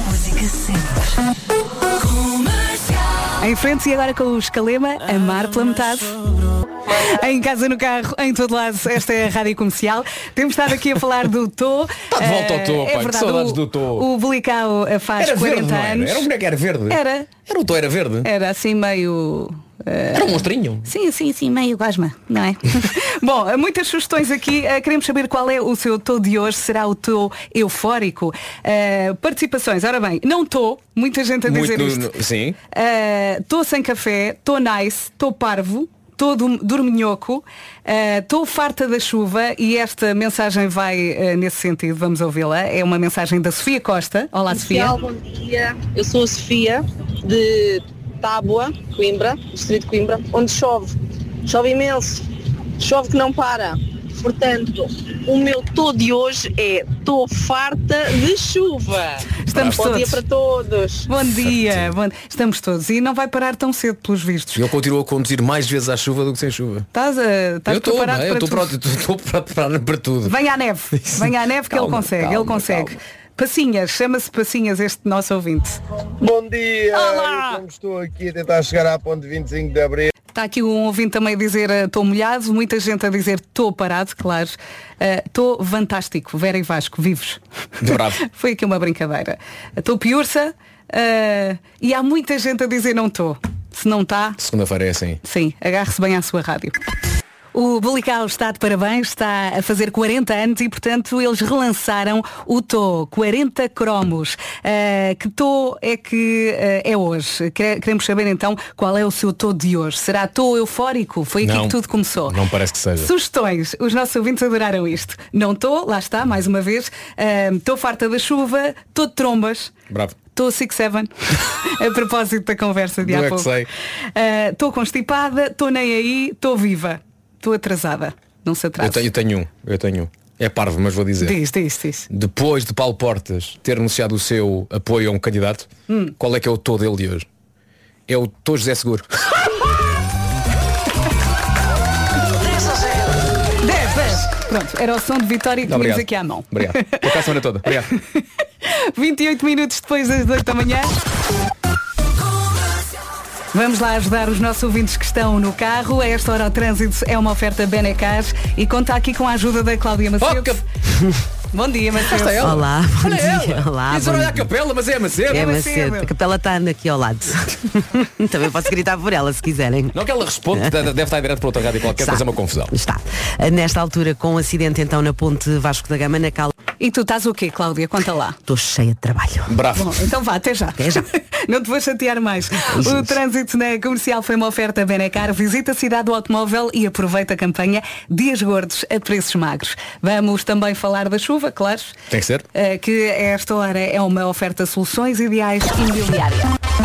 Em frente e agora com o Escalema, Amar pela metade. Em casa, no carro, em todo lado, esta é a Rádio Comercial. Temos estado aqui a falar do Tô. Está de volta ao Tô, é pai, verdade, que saudades do Tô. O Bulical faz Era 40 verde, não era? anos. Era um boneco, era verde? Era. O Tô era verde? Era assim meio... Era um monstrinho? Sim, meio gosma, não é? Bom, muitas sugestões aqui. Queremos saber qual é o seu Tô de hoje. Será o Tô eufórico? Participações. Ora bem, não tô. Muita gente a dizer isto. Sim. Tô sem café, tô nice, tô parvo, tô dorminhoco, tô farta da chuva e esta mensagem vai nesse sentido. Vamos ouvi-la. É uma mensagem da Sofia Costa. Olá, Sofia. Bom dia. Eu sou a Sofia de Tábua, Coimbra, distrito de Coimbra, onde chove imenso, chove que não para. Portanto, o meu Tô de hoje é Tô farta de chuva. Estamos Bom todos. dia para todos. Bom dia. Estamos todos. E não vai parar tão cedo, pelos vistos. Eu continuo a conduzir mais vezes à chuva do que sem chuva. Estás preparado para tudo? tudo? Estou preparado para tudo. Venha à neve. Venha à neve que ele consegue. Calma. Passinhas, chama-se Passinhas este nosso ouvinte. Bom dia! Olá! Eu, como estou aqui a tentar chegar à ponte 25 de Abril. Está aqui um ouvinte também a dizer estou molhado, muita gente a dizer estou parado, claro. Estou fantástico, Vera e Vasco, vivos. Bravo. Foi aqui uma brincadeira. Estou piurça e há muita gente a dizer não estou. Se não está... Segunda-feira é assim. Sim, agarre-se bem à sua rádio. O Bulical está de parabéns, está a fazer 40 anos e, portanto, eles relançaram o Tô, 40 cromos. Que Tô é que é hoje? Queremos saber, então, qual é o seu Tô de hoje. Será Tô eufórico? Foi aqui que tudo começou. Não parece que seja. Sugestões. Os nossos ouvintes adoraram isto. Não tô, lá está, mais uma vez. Tô farta da chuva, tô de trombas. Bravo. Estou 6-7 a propósito da conversa de há pouco. Estou constipada, estou nem aí, estou viva. Estou atrasada. Não se atrasa. Eu tenho um. É parvo, mas vou dizer. Diz. Depois de Paulo Portas ter anunciado o seu apoio a um candidato, qual é que é o Tô dele de hoje? É o Tô José Seguro. 10. Pronto, era o som de vitória que tínhamos aqui à mão. Obrigado. Vou cá a semana toda. Obrigado. 28 minutos depois das 8 da manhã. Vamos lá ajudar os nossos ouvintes que estão no carro. A esta hora o trânsito é uma oferta Benecar e conta aqui com a ajuda da Cláudia Macedo. Bom dia, Macedo. Olá, bom dia. Olá, Diz olha a capela, mas é a Macedo. É Macedo. A capela está aqui ao lado. Também posso gritar por ela se quiserem. Não que ela responde, deve estar direto para outra rádio qualquer, mas é uma confusão. Está. Nesta altura, com um acidente então na ponte Vasco da Gama, na Cal. E tu estás o quê, Cláudia? Conta lá. Estou cheia de trabalho. Bravo. Bom, então vá, até já. Até já. Não te vou chatear mais. O trânsito na comercial foi uma oferta Benecar. Visita a cidade do automóvel e aproveita a campanha Dias Gordos a preços magros. Vamos também falar da chuva, claro. Tem que ser. Que a esta hora é uma oferta Soluções Ideais Imobiliária.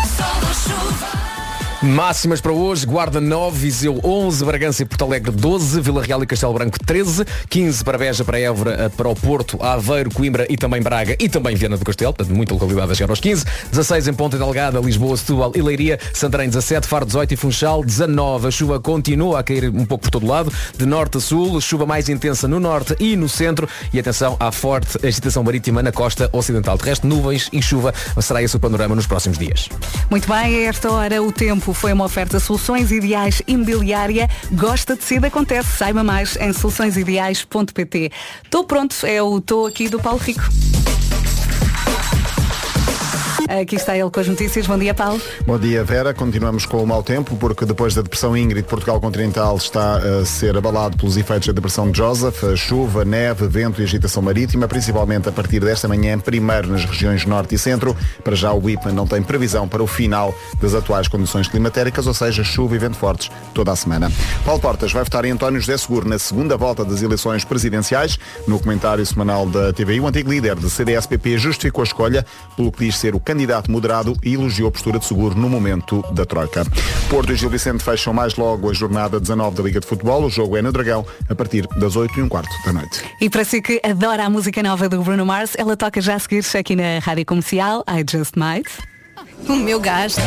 Máximas para hoje, Guarda 9, Viseu 11, Bragança e Porto Alegre 12, Vila Real e Castelo Branco 13, 15 para Beja, para Évora, para o Porto, Aveiro, Coimbra e também Braga e também Viana do Castelo, portanto muita localidade a chegar aos 15, 16 em Ponta Delgada, Lisboa, Setúbal e Leiria, Santarém 17, Faro 18 e Funchal 19. A chuva continua a cair um pouco por todo lado, de norte a sul, chuva mais intensa no norte e no centro e atenção à forte agitação marítima na costa ocidental. De resto, nuvens e chuva será esse o panorama nos próximos dias. Muito bem, a esta hora o tempo foi uma oferta Soluções Ideais Imobiliária. Gosta de ser, acontece. Saiba mais em soluçõesideais.pt. Estou pronto, é o Tô aqui do Paulo Rico. Aqui está ele com as notícias. Bom dia, Paulo. Bom dia, Vera. Continuamos com o mau tempo, porque depois da depressão Ingrid, Portugal continental está a ser abalado pelos efeitos da depressão Joseph, chuva, neve, vento e agitação marítima, principalmente a partir desta manhã, primeiro nas regiões norte e centro. Para já o IPMA não tem previsão para o final das atuais condições climatéricas, ou seja, chuva e vento fortes toda a semana. Paulo Portas vai votar em António José Seguro na segunda volta das eleições presidenciais. No comentário semanal da TVI, o antigo líder de CDS-PP justificou a escolha pelo que diz ser o candidato moderado e elogiou a postura de Seguro no momento da troika. Porto e Gil Vicente fecham mais logo a jornada 19 da Liga de Futebol. O jogo é no Dragão a partir das 8h15 da noite. E para si que adora a música nova do Bruno Mars, ela toca já a seguir aqui na Rádio Comercial, I Just Might. O meu gasto.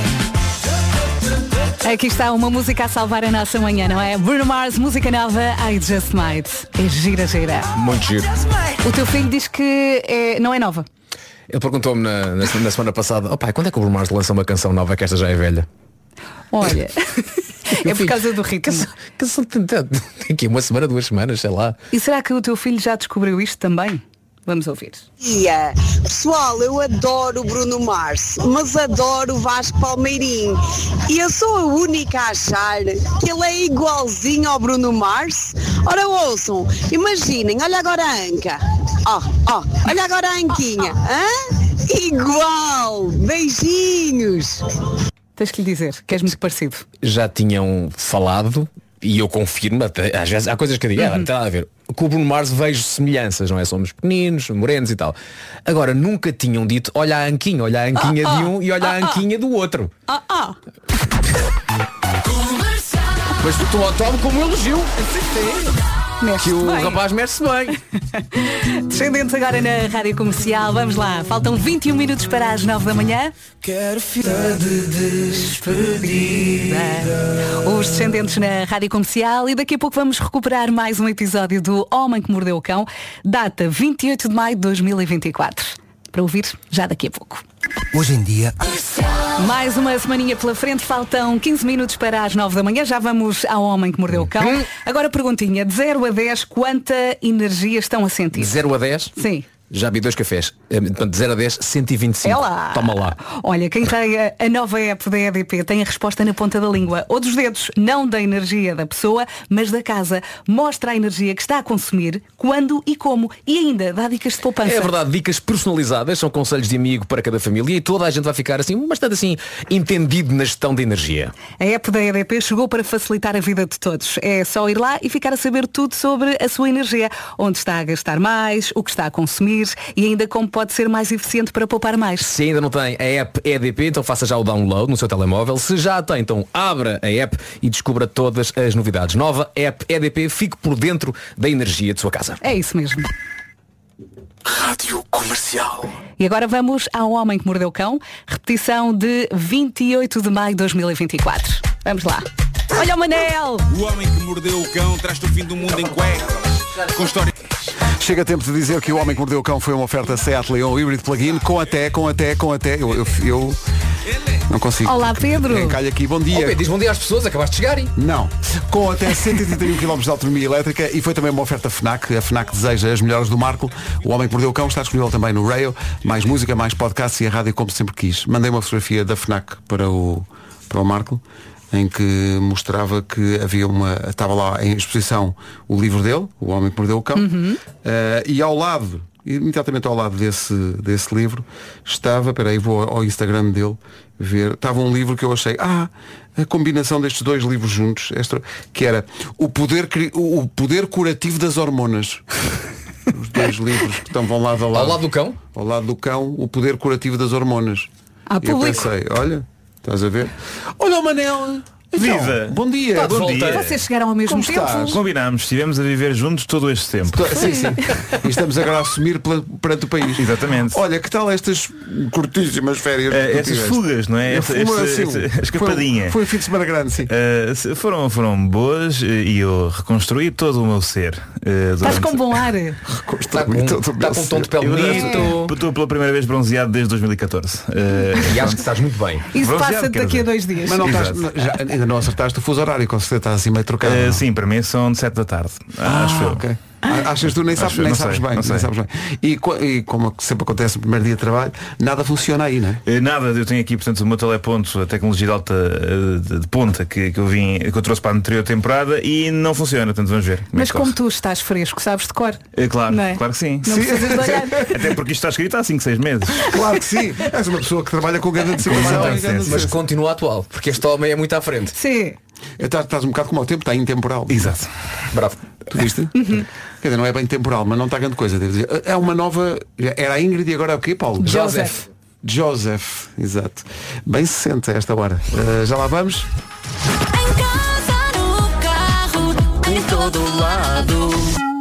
Aqui está uma música a salvar a nossa manhã, não é? Bruno Mars, música nova, I Just Might. É gira, gira. Muito giro. O teu filho diz que não é nova. Ele perguntou-me na semana passada, pai, quando é que o Bruno Mars lança uma canção nova que esta já é velha? Olha, é por causa do ritmo. Aqui uma semana, 2 semanas, sei lá. E será que o teu filho já descobriu isto também? Vamos ouvir. Pessoal, eu adoro o Bruno Mars, mas adoro o Vasco Palmeirim. E eu sou a única a achar que ele é igualzinho ao Bruno Mars. Ora ouçam, imaginem, olha agora a Anca. Olha agora a Anquinha. Igual! Beijinhos! Tens que lhe dizer que és muito parecido. Já tinham falado, e eu confirmo, até, às vezes há coisas que eu digo, não tem nada a ver. Com o Bruno Mars vejo semelhanças, não é? Somos pequeninos, morenos e tal. Agora, nunca tinham dito, olha a Anquinha de um e olha a Anquinha do outro. Mas tu tomo como um elogio. Que o rapaz merece bem. Descendentes agora na Rádio Comercial. Vamos lá, faltam 21 minutos para as 9 da manhã. Quero ficar de despedida. Os Descendentes na Rádio Comercial. E daqui a pouco vamos recuperar mais um episódio do Homem que Mordeu o Cão. Data 28 de maio de 2024. Para ouvir já daqui a pouco. Hoje em dia... Mais uma semaninha pela frente, faltam 15 minutos para as 9 da manhã. Já vamos ao Homem que Mordeu o Cão. Agora perguntinha, de 0 a 10, quanta energia estão a sentir? De 0 a 10? Sim. Já vi 2 cafés. De 0 a 10, 125. É lá. Toma lá. Olha, quem tem a nova app da EDP tem a resposta na ponta da língua ou dos dedos, não da energia da pessoa, mas da casa. Mostra a energia que está a consumir, quando e como. E ainda dá dicas de poupança. É verdade, dicas personalizadas, são conselhos de amigo para cada família e toda a gente vai ficar assim, bastante assim, entendido na gestão de energia. A app da EDP chegou para facilitar a vida de todos. É só ir lá e ficar a saber tudo sobre a sua energia. Onde está a gastar mais, o que está a consumir e ainda como pode ser mais eficiente para poupar mais. Se ainda não tem a app EDP, então faça já o download no seu telemóvel. Se já a tem, então abra a app e descubra todas as novidades. Nova app EDP, fique por dentro da energia de sua casa. É isso mesmo. Rádio Comercial. E agora vamos ao Homem que Mordeu o Cão. Repetição de 28 de maio de 2024. Vamos lá. Olha o Manel! O Homem que Mordeu o Cão traz-te o fim do mundo em cuecas. Com história... Chega tempo de dizer que o Homem que Mordeu o Cão foi uma oferta Seat Leon Hybrid Plug-in com até. Eu não consigo. Olá, Pedro. Calha aqui, bom dia. Pedro, diz bom dia às pessoas, acabaste de chegar, hein? Não. Com até 131 km de autonomia elétrica e foi também uma oferta FNAC. A FNAC deseja as melhores do Marco. O Homem que Mordeu o Cão está disponível também no Rail. Mais música, mais podcast e a rádio como sempre quis. Mandei uma fotografia da FNAC para o Marco, em que mostrava que havia estava lá em exposição o livro dele, O Homem que Mordeu o Cão, e ao lado, imediatamente ao lado desse livro, estava, vou ao Instagram dele ver, estava um livro que eu achei, a combinação destes 2 livros juntos, que era o poder curativo das hormonas. Os 2 livros que vão lado a lado. Ao lado do cão? Ao lado do cão, o poder curativo das hormonas. E eu pensei, olha, estás a ver? Olha o Manel! Então, viva! Bom dia! Bom dia! Vocês chegaram ao mesmo tempo? Combinámos, estivemos a viver juntos todo este tempo. Sim. E estamos agora a assumir perante o país. Exatamente. Olha, que tal estas curtíssimas férias? Estas fugas, não é? Esta escapadinha. Foi um fim de semana grande, sim. Foram boas e eu reconstruí todo o meu ser. Estás com bom ar. Está com um tom de pele bonito. Estou pela primeira vez bronzeado desde 2014. E acho que estás muito bem. Isso passa daqui a 2 dias. Mas não estás... Ainda não acertaste o fuso horário, com certeza estás assim meio trocado. Sim, para mim são de 7 da tarde. Acho eu. Okay. Achas tu nem sabes bem. E como sempre acontece no primeiro dia de trabalho, nada funciona aí, não é? Nada, eu tenho aqui, portanto, o meu teleponto, a tecnologia de alta de ponta que eu trouxe para a anterior temporada e não funciona, portanto vamos ver. Mas como tu estás fresco, sabes de cor? Claro, não é? Claro que sim. Não precisas de olhar. Até porque isto está escrito há 5, 6 meses. Claro que sim. És uma pessoa que trabalha com grande antecipação. Mas continua atual, porque este homem é muito à frente. Sim. Estás um bocado como ao tempo, está intemporal. Exato. Bravo. Tu viste? Quer dizer, não é bem temporal, mas não está grande coisa, devo dizer. É uma nova. Era a Ingrid e agora é o quê, Paulo? Joseph, exato. Bem se sente a esta hora. Já lá vamos? Em casa, no carro, em todo lado.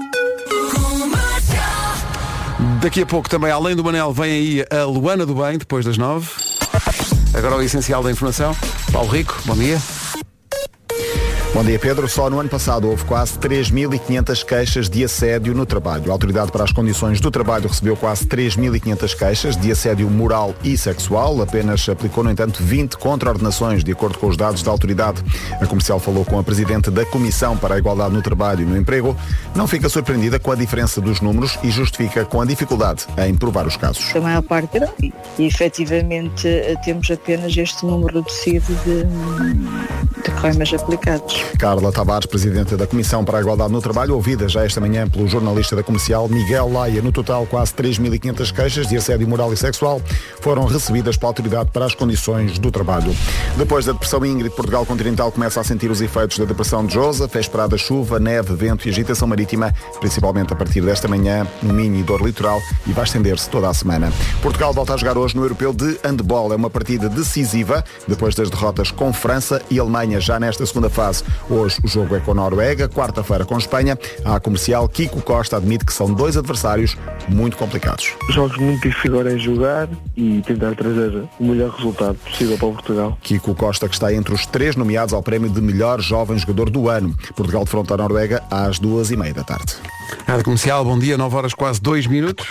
Daqui a pouco também, além do Manel, vem aí a Luana do Bem, depois das 9. Agora o essencial da informação. Paulo Rico, bom dia. Bom dia, Pedro. Só no ano passado houve quase 3.500 queixas de assédio no trabalho. A Autoridade para as Condições do Trabalho recebeu quase 3.500 queixas de assédio moral e sexual. Apenas aplicou, no entanto, 20 contraordenações, de acordo com os dados da Autoridade. A Comercial falou com a Presidente da Comissão para a Igualdade no Trabalho e no Emprego. Não fica surpreendida com a diferença dos números e justifica com a dificuldade em provar os casos. A maior parte era e efetivamente temos apenas este número reduzido de coimas aplicados. Carla Tavares, Presidente da Comissão para a Igualdade no Trabalho, ouvida já esta manhã pelo jornalista da Comercial Miguel Laia. No total, quase 3.500 queixas de assédio moral e sexual foram recebidas pela Autoridade para as Condições do Trabalho. Depois da depressão Ingrid, Portugal continental começa a sentir os efeitos da depressão de Joseph. É esperada chuva, neve, vento e agitação marítima, principalmente a partir desta manhã, no Minho e dor litoral, e vai estender-se toda a semana. Portugal volta a jogar hoje no Europeu de Handball. É uma partida decisiva, depois das derrotas com França e Alemanha, já nesta segunda fase. Hoje o jogo é com a Noruega, quarta-feira com a Espanha. A Comercial, Kiko Costa admite que são dois adversários muito complicados. Jogos muito difíceis agora é jogar e tentar trazer o melhor resultado possível para Portugal. Kiko Costa, que está entre os 3 nomeados ao prémio de melhor jovem jogador do ano. Portugal defronta a Noruega às 2h30 da tarde. Rádio Comercial, bom dia, 9 horas quase 2 minutos.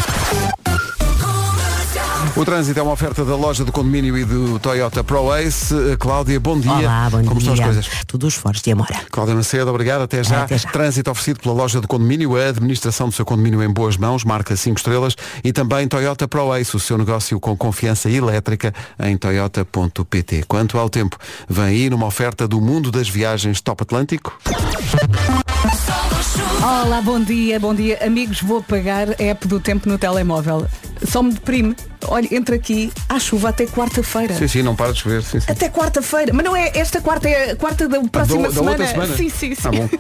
O trânsito é uma oferta da loja do condomínio e do Toyota Pro Ace. Cláudia, bom dia. Olá, bom Como dia. estão as coisas? Tudo os fortes de Amora. Cláudia Macedo, obrigado. Até já. Trânsito oferecido pela loja do condomínio, a administração do seu condomínio em boas mãos, marca 5 estrelas, e também Toyota Pro Ace, o seu negócio com confiança elétrica em toyota.pt. Quanto ao tempo, vem aí numa oferta do mundo das viagens Top Atlântico. Olá, bom dia, amigos. Vou apagar a app do tempo no telemóvel. Só me deprime. Olha, entra aqui, há chuva até quarta-feira. Sim, não para de chover. Sim. Até quarta-feira. Mas não é esta quarta, é a quarta da próxima da semana. outra semana? Sim. Ah, bom.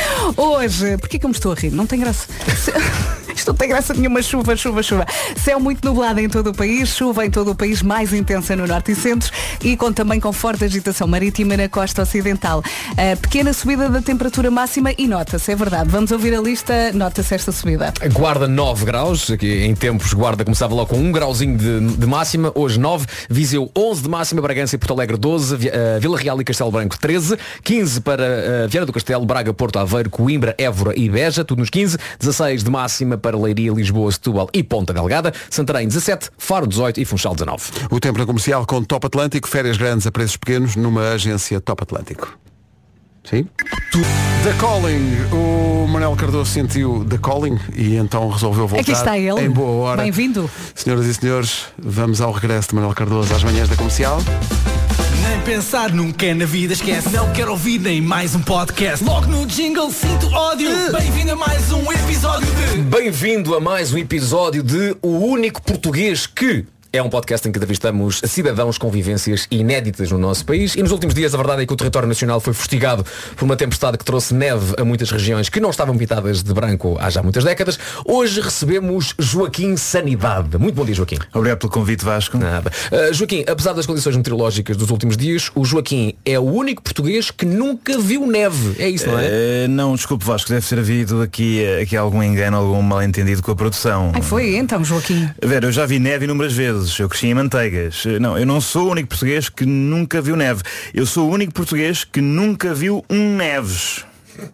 Hoje, porquê que eu me estou a rir? Não tem graça. Isto não tem graça nenhuma, chuva. Céu muito nublado em todo o país, chuva em todo o país, mais intensa no norte e centro e também com forte agitação marítima na costa ocidental. Pequena subida da temperatura máxima e nota-se, é verdade. Vamos ouvir a lista, nota-se esta subida. Guarda 9 graus, aqui em tempos Guarda começava logo com 1 grauzinho de máxima, hoje 9, Viseu 11 de máxima, Bragança e Porto Alegre 12, Vila Real e Castelo Branco 13, 15 para Viana do Castelo, Braga, Porto Aveiro, Coimbra, Évora e Beja, tudo nos 15, 16 de máxima para Leiria, Lisboa, Setúbal e Ponta Delgada, Santarém 17, Faro 18 e Funchal 19. O tempo na Comercial com Top Atlântico, férias grandes a preços pequenos numa agência Top Atlântico. Sim? The Calling. O Manuel Cardoso sentiu The Calling e então resolveu voltar. Aqui está ele. Em boa hora. Bem-vindo. Senhoras e senhores, vamos ao regresso de Manuel Cardoso às manhãs da Comercial. Nem pensar nunca na vida esquece. Não quero ouvir nem mais um podcast. Logo no jingle sinto ódio. Bem-vindo a mais um episódio de... Bem-vindo a mais um episódio de O Único Português que... É um podcast em que entrevistamos cidadãos com vivências inéditas no nosso país e nos últimos dias a verdade é que o território nacional foi fustigado por uma tempestade que trouxe neve a muitas regiões que não estavam pintadas de branco há já muitas décadas. Hoje recebemos Joaquim Sanidade. Muito bom dia, Joaquim. Obrigado pelo convite, Vasco. Nada. Joaquim, apesar das condições meteorológicas dos últimos dias, o Joaquim é o único português que nunca viu neve. É isso, não é? Não, desculpe, Vasco, deve ter havido aqui algum engano, algum mal-entendido com a produção. Foi então, Joaquim. Vera, eu já vi neve inúmeras vezes. Eu cresci em manteigas. Não, eu não sou o único português que nunca viu neve. Eu sou o único português que nunca viu um Neves.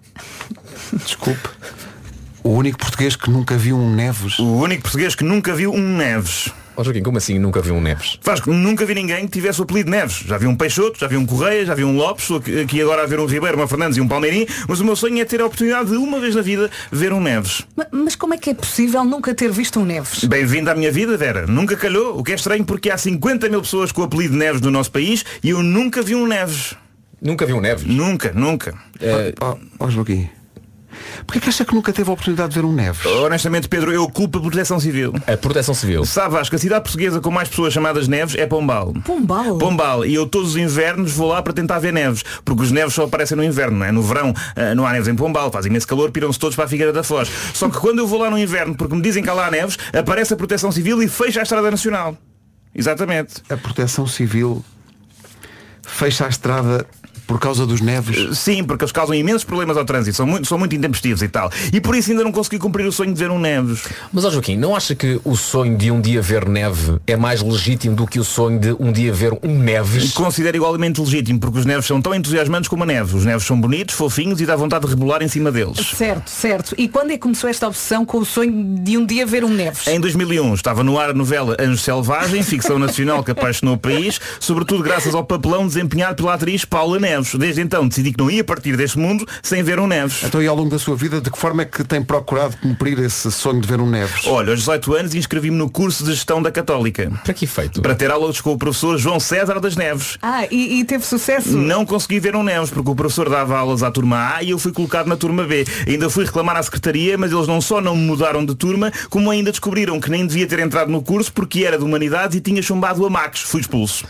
Desculpe. O único português que nunca viu um Neves. O único português que nunca viu um Neves. Joaquim, como assim nunca vi um Neves? Vasco, nunca vi ninguém que tivesse o apelido Neves. Já vi um Peixoto, já vi um Correia, já vi um Lopes, aqui agora a ver um Ribeiro, uma Fernandes e um Palmeirim, mas o meu sonho é ter a oportunidade de uma vez na vida ver um Neves. Mas como é que é possível nunca ter visto um Neves? Bem-vindo à minha vida, Vera. Nunca calhou, o que é estranho porque há 50 mil pessoas com o apelido Neves no nosso país e eu nunca vi um Neves. Nunca vi um Neves? Nunca. Joaquim, porquê que acha que nunca teve a oportunidade de ver um Neves? Honestamente, Pedro, eu culpo a Proteção Civil. A Proteção Civil? Sabe, acho que a cidade portuguesa com mais pessoas chamadas Neves é Pombal. Pombal? Pombal. E eu todos os invernos vou lá para tentar ver neves. Porque os neves só aparecem no inverno, não é? No verão não há neves em Pombal, faz imenso calor, piram-se todos para a Figueira da Foz. Só que quando eu vou lá no inverno, porque me dizem que há lá neves, aparece a Proteção Civil e fecha a Estrada Nacional. Exatamente. A Proteção Civil fecha a estrada por causa dos neves? Sim, porque eles causam imensos problemas ao trânsito, são muito intempestivos e tal. E por isso ainda não consegui cumprir o sonho de ver um Neves. Mas, Joaquim, não acha que o sonho de um dia ver neve é mais legítimo do que o sonho de um dia ver um Neves? Considero igualmente legítimo, porque os neves são tão entusiasmantes como a neve. Os neves são bonitos, fofinhos e dá vontade de rebolar em cima deles. Certo. E quando é que começou esta obsessão com o sonho de um dia ver um Neves? Em 2001 estava no ar a novela Anjo Selvagem, ficção nacional que apaixonou o país, sobretudo graças ao papelão desempenhado pela atriz Paula Neves. Desde então decidi que não ia partir deste mundo sem ver um Neves. Então, e ao longo da sua vida, de que forma é que tem procurado cumprir esse sonho de ver um Neves? Olha, aos 18 anos inscrevi-me no curso de gestão da Católica. Para que efeito? Para ter aulas com o professor João César das Neves. E teve sucesso? Não consegui ver um Neves, porque o professor dava aulas à turma A e eu fui colocado na turma B. Ainda fui reclamar à secretaria, mas eles não só não me mudaram de turma, como ainda descobriram que nem devia ter entrado no curso porque era de Humanidades e tinha chumbado a Max. Fui expulso.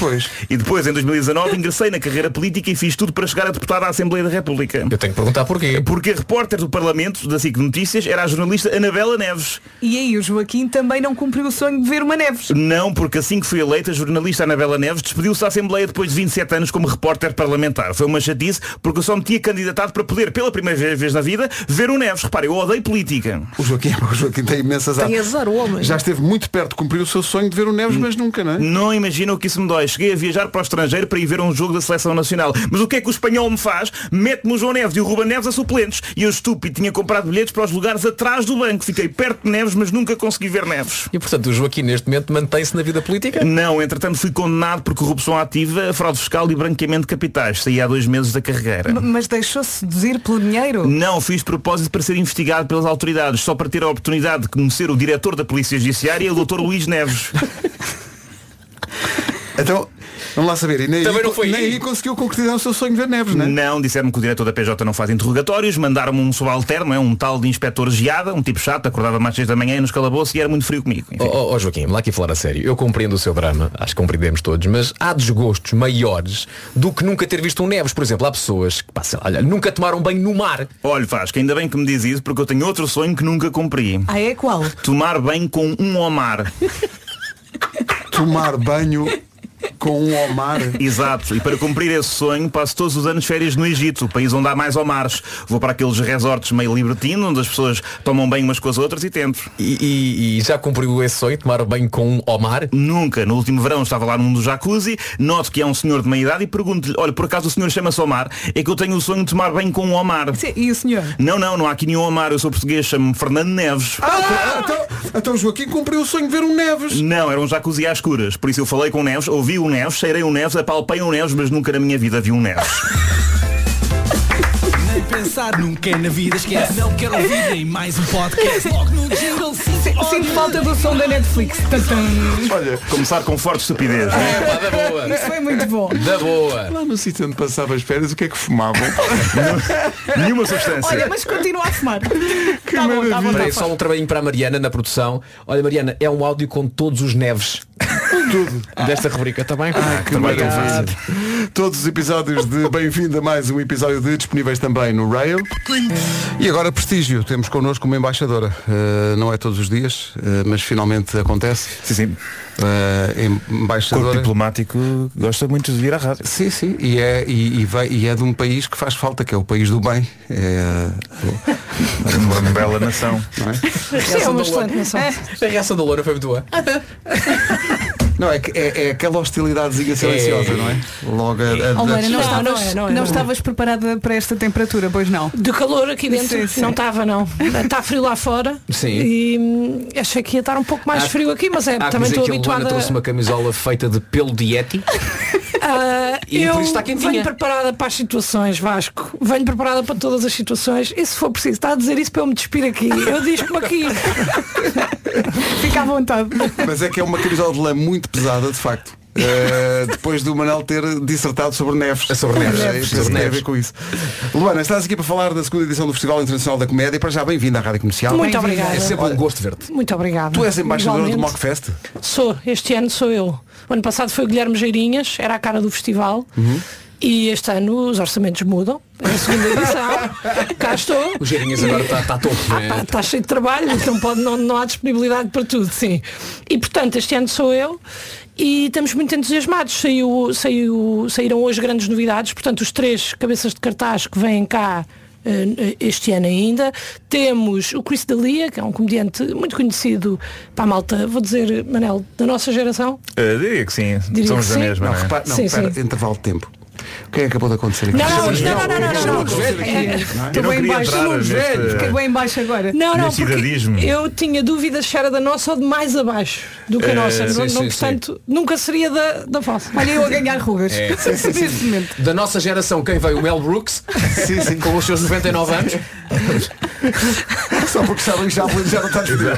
E depois, em 2019, ingressei na carreira política e fiz tudo para chegar a deputada à Assembleia da República. Eu tenho que perguntar porquê. Porque a repórter do Parlamento, da SIC Notícias, era a jornalista Anabela Neves. E aí o Joaquim também não cumpriu o sonho de ver uma Neves? Não, porque assim que fui eleita, a jornalista Anabela Neves despediu-se da Assembleia depois de 27 anos como repórter parlamentar. Foi uma chatice, porque eu só me tinha candidatado para poder, pela primeira vez na vida, ver o Neves. Repare, eu odeio política. O Joaquim tem imensas Tem azar, o homem. Já esteve muito perto de cumprir o seu sonho de ver o Neves, mas nunca, não é? Não imagina o que isso me dói. Cheguei a viajar para o estrangeiro para ir ver um jogo da Seleção Nacional. Mas o que é que o espanhol me faz? Mete-me o João Neves e o Ruben Neves a suplentes. E eu, estúpido, tinha comprado bilhetes para os lugares atrás do banco. Fiquei perto de Neves, mas nunca consegui ver Neves. E portanto o Joaquim neste momento mantém-se na vida política? Não, entretanto fui condenado por corrupção ativa, fraude fiscal e branqueamento de capitais. Saí há 2 meses da carreira. Mas deixou-se seduzir pelo dinheiro? Não, fiz propósito para ser investigado pelas autoridades, só para ter a oportunidade de conhecer o diretor da Polícia Judiciária, o Dr. Luís Neves. Então, vamos lá saber. E nem aí conseguiu concretizar o seu sonho de ver Neves, não é? Não, disseram-me que o diretor da PJ não faz interrogatórios, mandaram-me um subalterno, um tal de inspetor Geada, um tipo chato, acordava mais 6 da manhã nos calabouços e era muito frio comigo. Joaquim, lá aqui falar a sério. Eu compreendo o seu drama, acho que compreendemos todos, mas há desgostos maiores do que nunca ter visto um Neves. Por exemplo, há pessoas que nunca tomaram banho no mar. Olha, Vasco, ainda bem que me diz isso, porque eu tenho outro sonho que nunca cumpri. É qual? Tomar banho com um Omar. Tomar banho com um Omar. Exato, e para cumprir esse sonho passo todos os anos férias no Egito, o país onde há mais Omares. Vou para aqueles resorts meio libertino, onde as pessoas tomam banho umas com as outras e tento. E já cumpriu esse sonho, tomar banho com um Omar? Nunca. No último verão estava lá num do jacuzzi, noto que é um senhor de meia idade e pergunto-lhe, olha, por acaso o senhor chama-se Omar? É que eu tenho o sonho de tomar banho com um Omar. Sim, e o senhor? Não há aqui nenhum Omar, eu sou português, chamo-me Fernando Neves. Então Joaquim cumpriu o sonho de ver um Neves. Não, era um jacuzzi às escuras, por isso eu falei com o Neves, ouvi o Neves, cheirei um Neves, apalpei um Neves, mas nunca na minha vida vi um Neves. Nem pensar nunca na vida, esquece. Não quero ouvir em mais um podcast. Logo no jingle, sinto falta do som da Netflix. Olha, começar com forte estupidez. Da boa. Isso foi muito bom. Da boa. Lá no sítio onde passava as férias, o que é que fumavam? Nenhuma substância. Olha, mas continua a fumar. Tá bom. Só um trabalhinho para a Mariana na produção. Olha, Mariana, é um áudio com todos os Neves. Tudo. Desta rubrica, está bem? Que maravilha. Todos os episódios de Bem-vindo a mais um episódio de disponíveis também no Rail. E agora prestígio, temos connosco uma embaixadora. Não é todos os dias, mas finalmente acontece. Sim. Embaixadora. Corpo diplomático gosta muito de vir à rádio. Sim. E é de um país que faz falta, que é o país do bem. Uma bela nação. Não é? É uma excelente nação. A reação da Loura foi muito boa. Não, é aquela hostilidadezinha silenciosa, não é? Logo não estavas preparada para esta temperatura, pois não? De calor aqui dentro, sim. Não estava, não. Está frio lá fora. Sim. E achei que ia estar um pouco mais frio aqui, mas também estou habituada. Trouxe uma camisola feita de pelo de Yeti. E eu por isso está quentinha. venho preparada para as situações, Vasco. Venho preparada para todas as situações. E se for preciso, está a dizer isso para eu me despir aqui. Eu dispo-me aqui. Fica à vontade. Mas é que é uma camisola de lã muito pesada, de facto. Depois do Manel ter dissertado sobre neves. Sobre neves. Tem a ver com isso. Luana, estás aqui para falar da segunda edição do Festival Internacional da Comédia. Para já, bem-vinda à Rádio Comercial. Muito obrigada. É sempre um gosto ver-te. Muito obrigada. Tu és embaixadora do Mockfest? Sou, este ano sou eu. O ano passado foi o Guilherme Geirinhas, era a cara do festival. E este ano os orçamentos mudam. É a segunda edição. Cá estou. O Geirinhas agora está topo. Está cheio de trabalho, então não há disponibilidade para tudo, sim. E portanto, este ano sou eu. E estamos muito entusiasmados. Saíram hoje grandes novidades. Portanto, os 3 cabeças de cartaz que vêm cá este ano ainda. Temos o Chris D'Elia, que é um comediante muito conhecido para a malta, vou dizer, Manel, da nossa geração. Diria que sim. Somos da mesma. Não, repara, intervalo de tempo. O que é que acabou de acontecer aqui? Não. Estou bem baixo. Fiquei bem baixo agora. Não, porque eu tinha dúvidas se era da nossa ou de mais abaixo do que a nossa. Portanto, nunca seria da vossa. Olha, eu a ganhar rugas. Da nossa geração, quem veio? O Mel Brooks, com os seus 99 anos. Só porque sabem que já não está a dizer.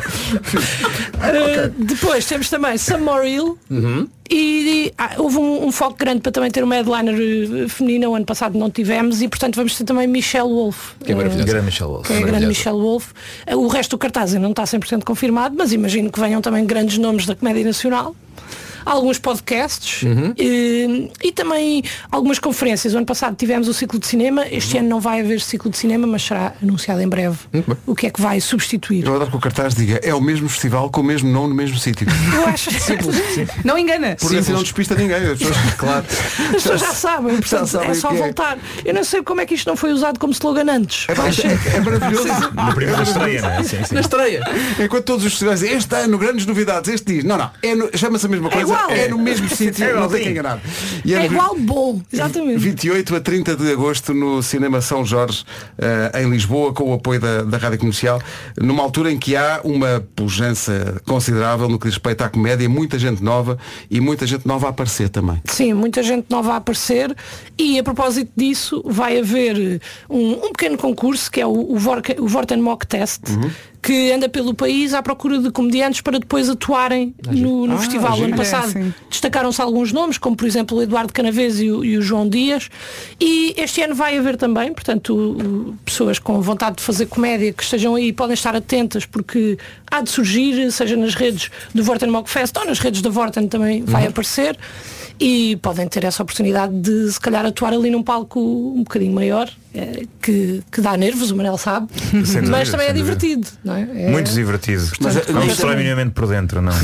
Depois temos também Sam Morrill. E houve um foco grande para também ter uma headliner feminina. O ano passado não tivemos. E portanto vamos ter também Michelle Wolf. Que é maravilhosa. Grande Michelle Wolf. Que é a grande Michelle Wolf. O resto do cartaz ainda não está 100% confirmado, mas imagino que venham também grandes nomes da comédia nacional. Alguns podcasts e também algumas conferências. O ano passado tivemos o ciclo de cinema. Este ano não vai haver ciclo de cinema, mas será anunciado em breve o que é que vai substituir. Eu adoro que o cartaz diga é o mesmo festival com o mesmo nome no mesmo sítio. Eu acho simples. Não engana. Porque assim não despista ninguém. As pessoas, claro. As pessoas já sabem, portanto, é só voltar. Eu não sei como é que isto não foi usado como slogan antes. É maravilhoso. Na primeira estreia, não é? Sim. Na estreia. Enquanto todos os festivais dizem este ano, grandes novidades, este diz. Não. Chama-se a mesma coisa. É no mesmo sítio, não tem que enganar. E é igual bom, exatamente. 28 a 30 de agosto no Cinema São Jorge, em Lisboa, com o apoio da Rádio Comercial, numa altura em que há uma pujança considerável no que diz respeito à comédia, muita gente nova e muita gente nova a aparecer também. Sim, muita gente nova a aparecer e a propósito disso vai haver um pequeno concurso que é o Vorten Mock Test, que anda pelo país à procura de comediantes para depois atuarem no festival. Ano passado destacaram-se alguns nomes, como por exemplo o Eduardo Canaves e o João Dias, e este ano vai haver também, portanto, pessoas com vontade de fazer comédia que estejam aí podem estar atentas, porque há de surgir, seja nas redes do Vorten Mock Fest ou nas redes da Vorten também vai aparecer, e podem ter essa oportunidade de se calhar atuar ali num palco um bocadinho maior, que dá nervos, o Manel sabe, mas também é divertido, não é? Muito divertido. Mas vamos estar minimamente por dentro, não?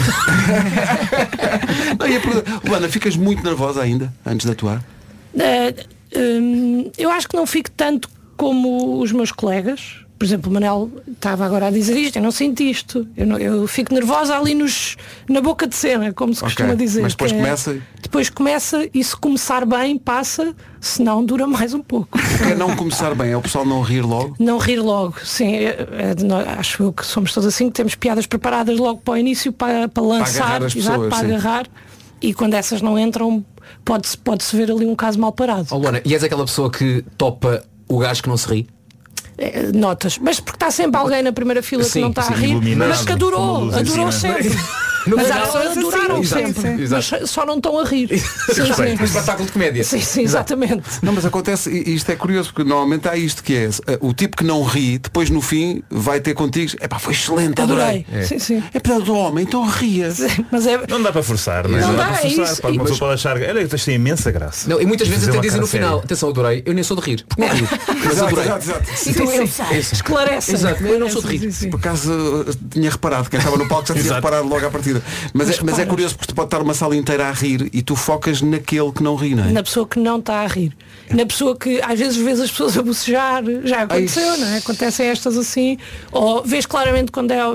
Luana, ficas muito nervosa ainda antes de atuar? Eu acho que não fico tanto como os meus colegas. Por exemplo, o Manel estava agora a dizer isto, eu não sinto isto. Eu fico nervosa ali na boca de cena, como se costuma dizer. Mas depois começa? Depois começa e se começar bem, passa, se não, dura mais um pouco. O que é não começar bem? É o pessoal não rir logo? Não rir logo, sim. Acho eu que somos todos assim, que temos piadas preparadas logo para o início, para lançar, agarrar as pessoas, para agarrar. E quando essas não entram, pode-se ver ali um caso mal parado. Luana, e és aquela pessoa que topa o gajo que não se ri? Notas, mas porque está sempre alguém na primeira fila que não está a rir, mas que adorou sempre. Mas há pessoas que adoraram sempre, mas só não estão a rir. Um espetáculo de comédia. Sim, exatamente. Não, mas acontece, e isto é curioso, porque normalmente há isto que é o tipo que não ri, depois no fim vai ter contigo, foi excelente, adorei. Sim. É para o homem, então ria. Mas não dá para forçar, não é? Não dá para forçar. Uma pessoa pode achar, olha, isto tem imensa graça. Não, e muitas vezes até dizem no final, atenção, adorei, eu nem sou de rir, porque não rio. Mas adorei. Exato. Esclarece. Exato, eu não sou de rir. Por acaso tinha reparado, quem estava no palco já tinha reparado logo à partida. Mas é curioso porque tu pode estar uma sala inteira a rir e tu focas naquele que não ri, não é? Na pessoa que não está a rir. Na pessoa que às vezes vês as pessoas a bocejar, já aconteceu, não é? Acontecem estas assim, ou vês claramente quando é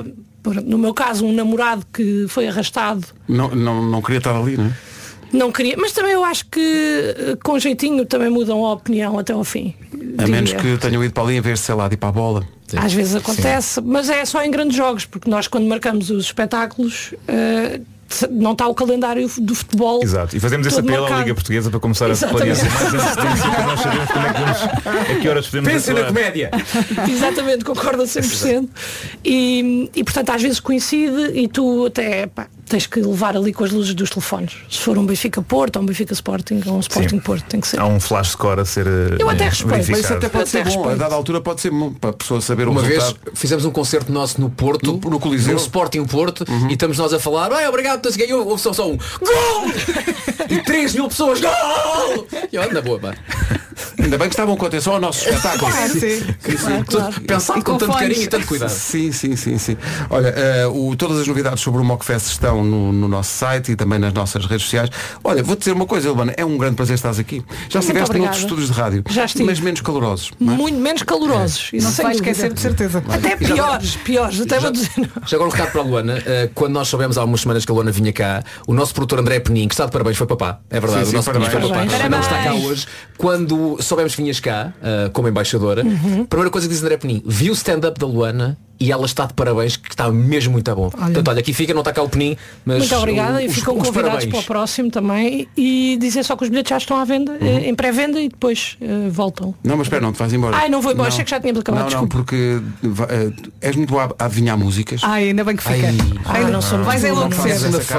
no meu caso, um namorado que foi arrastado. Não queria estar ali, não é? Não queria, mas também eu acho que com jeitinho também mudam a opinião até ao fim. A menos que tenham ido para ali em vez de, sei lá, de ir para a bola. Sim. Às vezes acontece, mas é só em grandes jogos, porque nós quando marcamos os espetáculos não está o calendário do futebol. Exato, e fazemos esse apelo à Liga Portuguesa para começar a planear mais antecedência, para nós sabermos como é que vamos, a que horas podemos Pensa na comédia. Exatamente, concordo a 100%. E portanto às vezes coincide e tu até tens que levar ali com as luzes dos telefones. Se for um Benfica Porto, ou um Benfica Sporting, ou um Sporting Porto, tem que ser. Há um flash score a ser eu até respeito. Mas isso até pode ser bom. A dada altura pode ser bom para a pessoa saber uma o resultado. vez fizemos um concerto nosso no Porto, no Coliseu, no Sporting Porto, e estamos nós a falar, obrigado, houve só um gol! E 3 mil pessoas, gol! E olha, na boa, pá. Ainda bem que estavam com atenção ao nosso espetáculo. Claro. Pensado com tanto carinho e tanto cuidado. Sim. Olha, todas as novidades sobre o Mockfest estão no nosso site e também nas nossas redes sociais. Olha, vou-te dizer uma coisa, Luana, é um grande prazer estar aqui. Já estiveste noutros estúdios de rádio, já estive, mas menos calorosos. Muito menos calorosos. Não se vai esquecer, de certeza. Até piores, até vou dizer. Já agora um recado para a Luana. Quando nós soubemos há umas semanas que a Luana vinha cá, o nosso produtor André Penin, que está de parabéns, foi papá. É verdade, sim, o nosso parabéns. foi papá. Parabéns. Não está cá hoje. Quando soubemos que vinhas cá, como embaixadora, a primeira coisa que diz André Penin, viu o stand-up da Luana e ela está de parabéns, que está mesmo muito bom. Portanto, olha, aqui fica, não está cá o Penin, mas muito obrigada e ficam convidados parabéns para o próximo também. E dizer só que os bilhetes já estão à venda, em pré-venda, e depois voltam. Não, mas espera, não te vais embora. Não vou embora, achei que já tínhamos acabado. Não, porque és muito boa a adivinhar músicas. Ainda bem que fica. Não sou. Vais enlouquecer.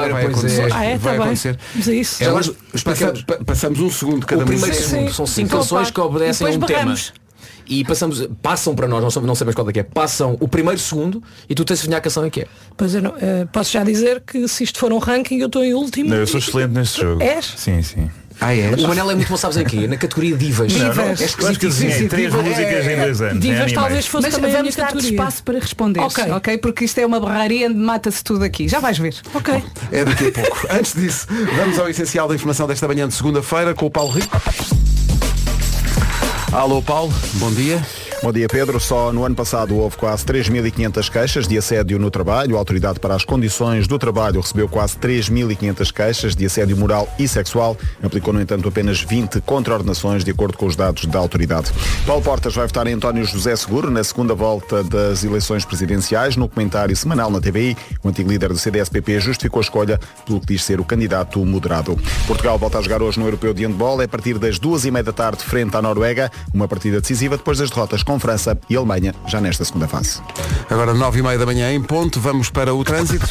Vai acontecer. Mas é isso. Passamos um segundo cada música. São 5 canções que obedecem a um tema. E passam para nós, não sabemos qual é que é, passam o primeiro segundo e tu tens de adivinhar a canção em que é. Pois eu não, posso já dizer que se isto for um ranking eu estou em último. Não, eu sou excelente neste jogo. És? Sim. És? O Manel é muito bom, sabes em quê? Na categoria divas. Acho que sim, 3 músicas em 2 anos. Divas talvez fosse também a minha vamos dar categoria. espaço para responder, ok? Porque isto é uma barraria onde mata-se tudo aqui. Já vais ver. Ok. É daqui a pouco. Antes disso, vamos ao essencial da informação desta manhã de segunda-feira com o Paulo Rico. Alô Paulo, bom dia. Bom dia, Pedro. Só no ano passado houve quase 3.500 queixas de assédio no trabalho. A Autoridade para as Condições do Trabalho recebeu quase 3.500 queixas de assédio moral e sexual. Aplicou, no entanto, apenas 20 contraordenações, de acordo com os dados da Autoridade. Paulo Portas vai votar em António José Seguro na segunda volta das eleições presidenciais. No comentário semanal na TVI, o antigo líder do CDS-PP justificou a escolha pelo que diz ser o candidato moderado. Portugal volta a jogar hoje no Europeu de Handball. É a partir das 2h30 da tarde, frente à Noruega. Uma partida decisiva depois das derrotas com França e Alemanha, já nesta segunda fase. Agora 9h30 da manhã em ponto, vamos para o trânsito.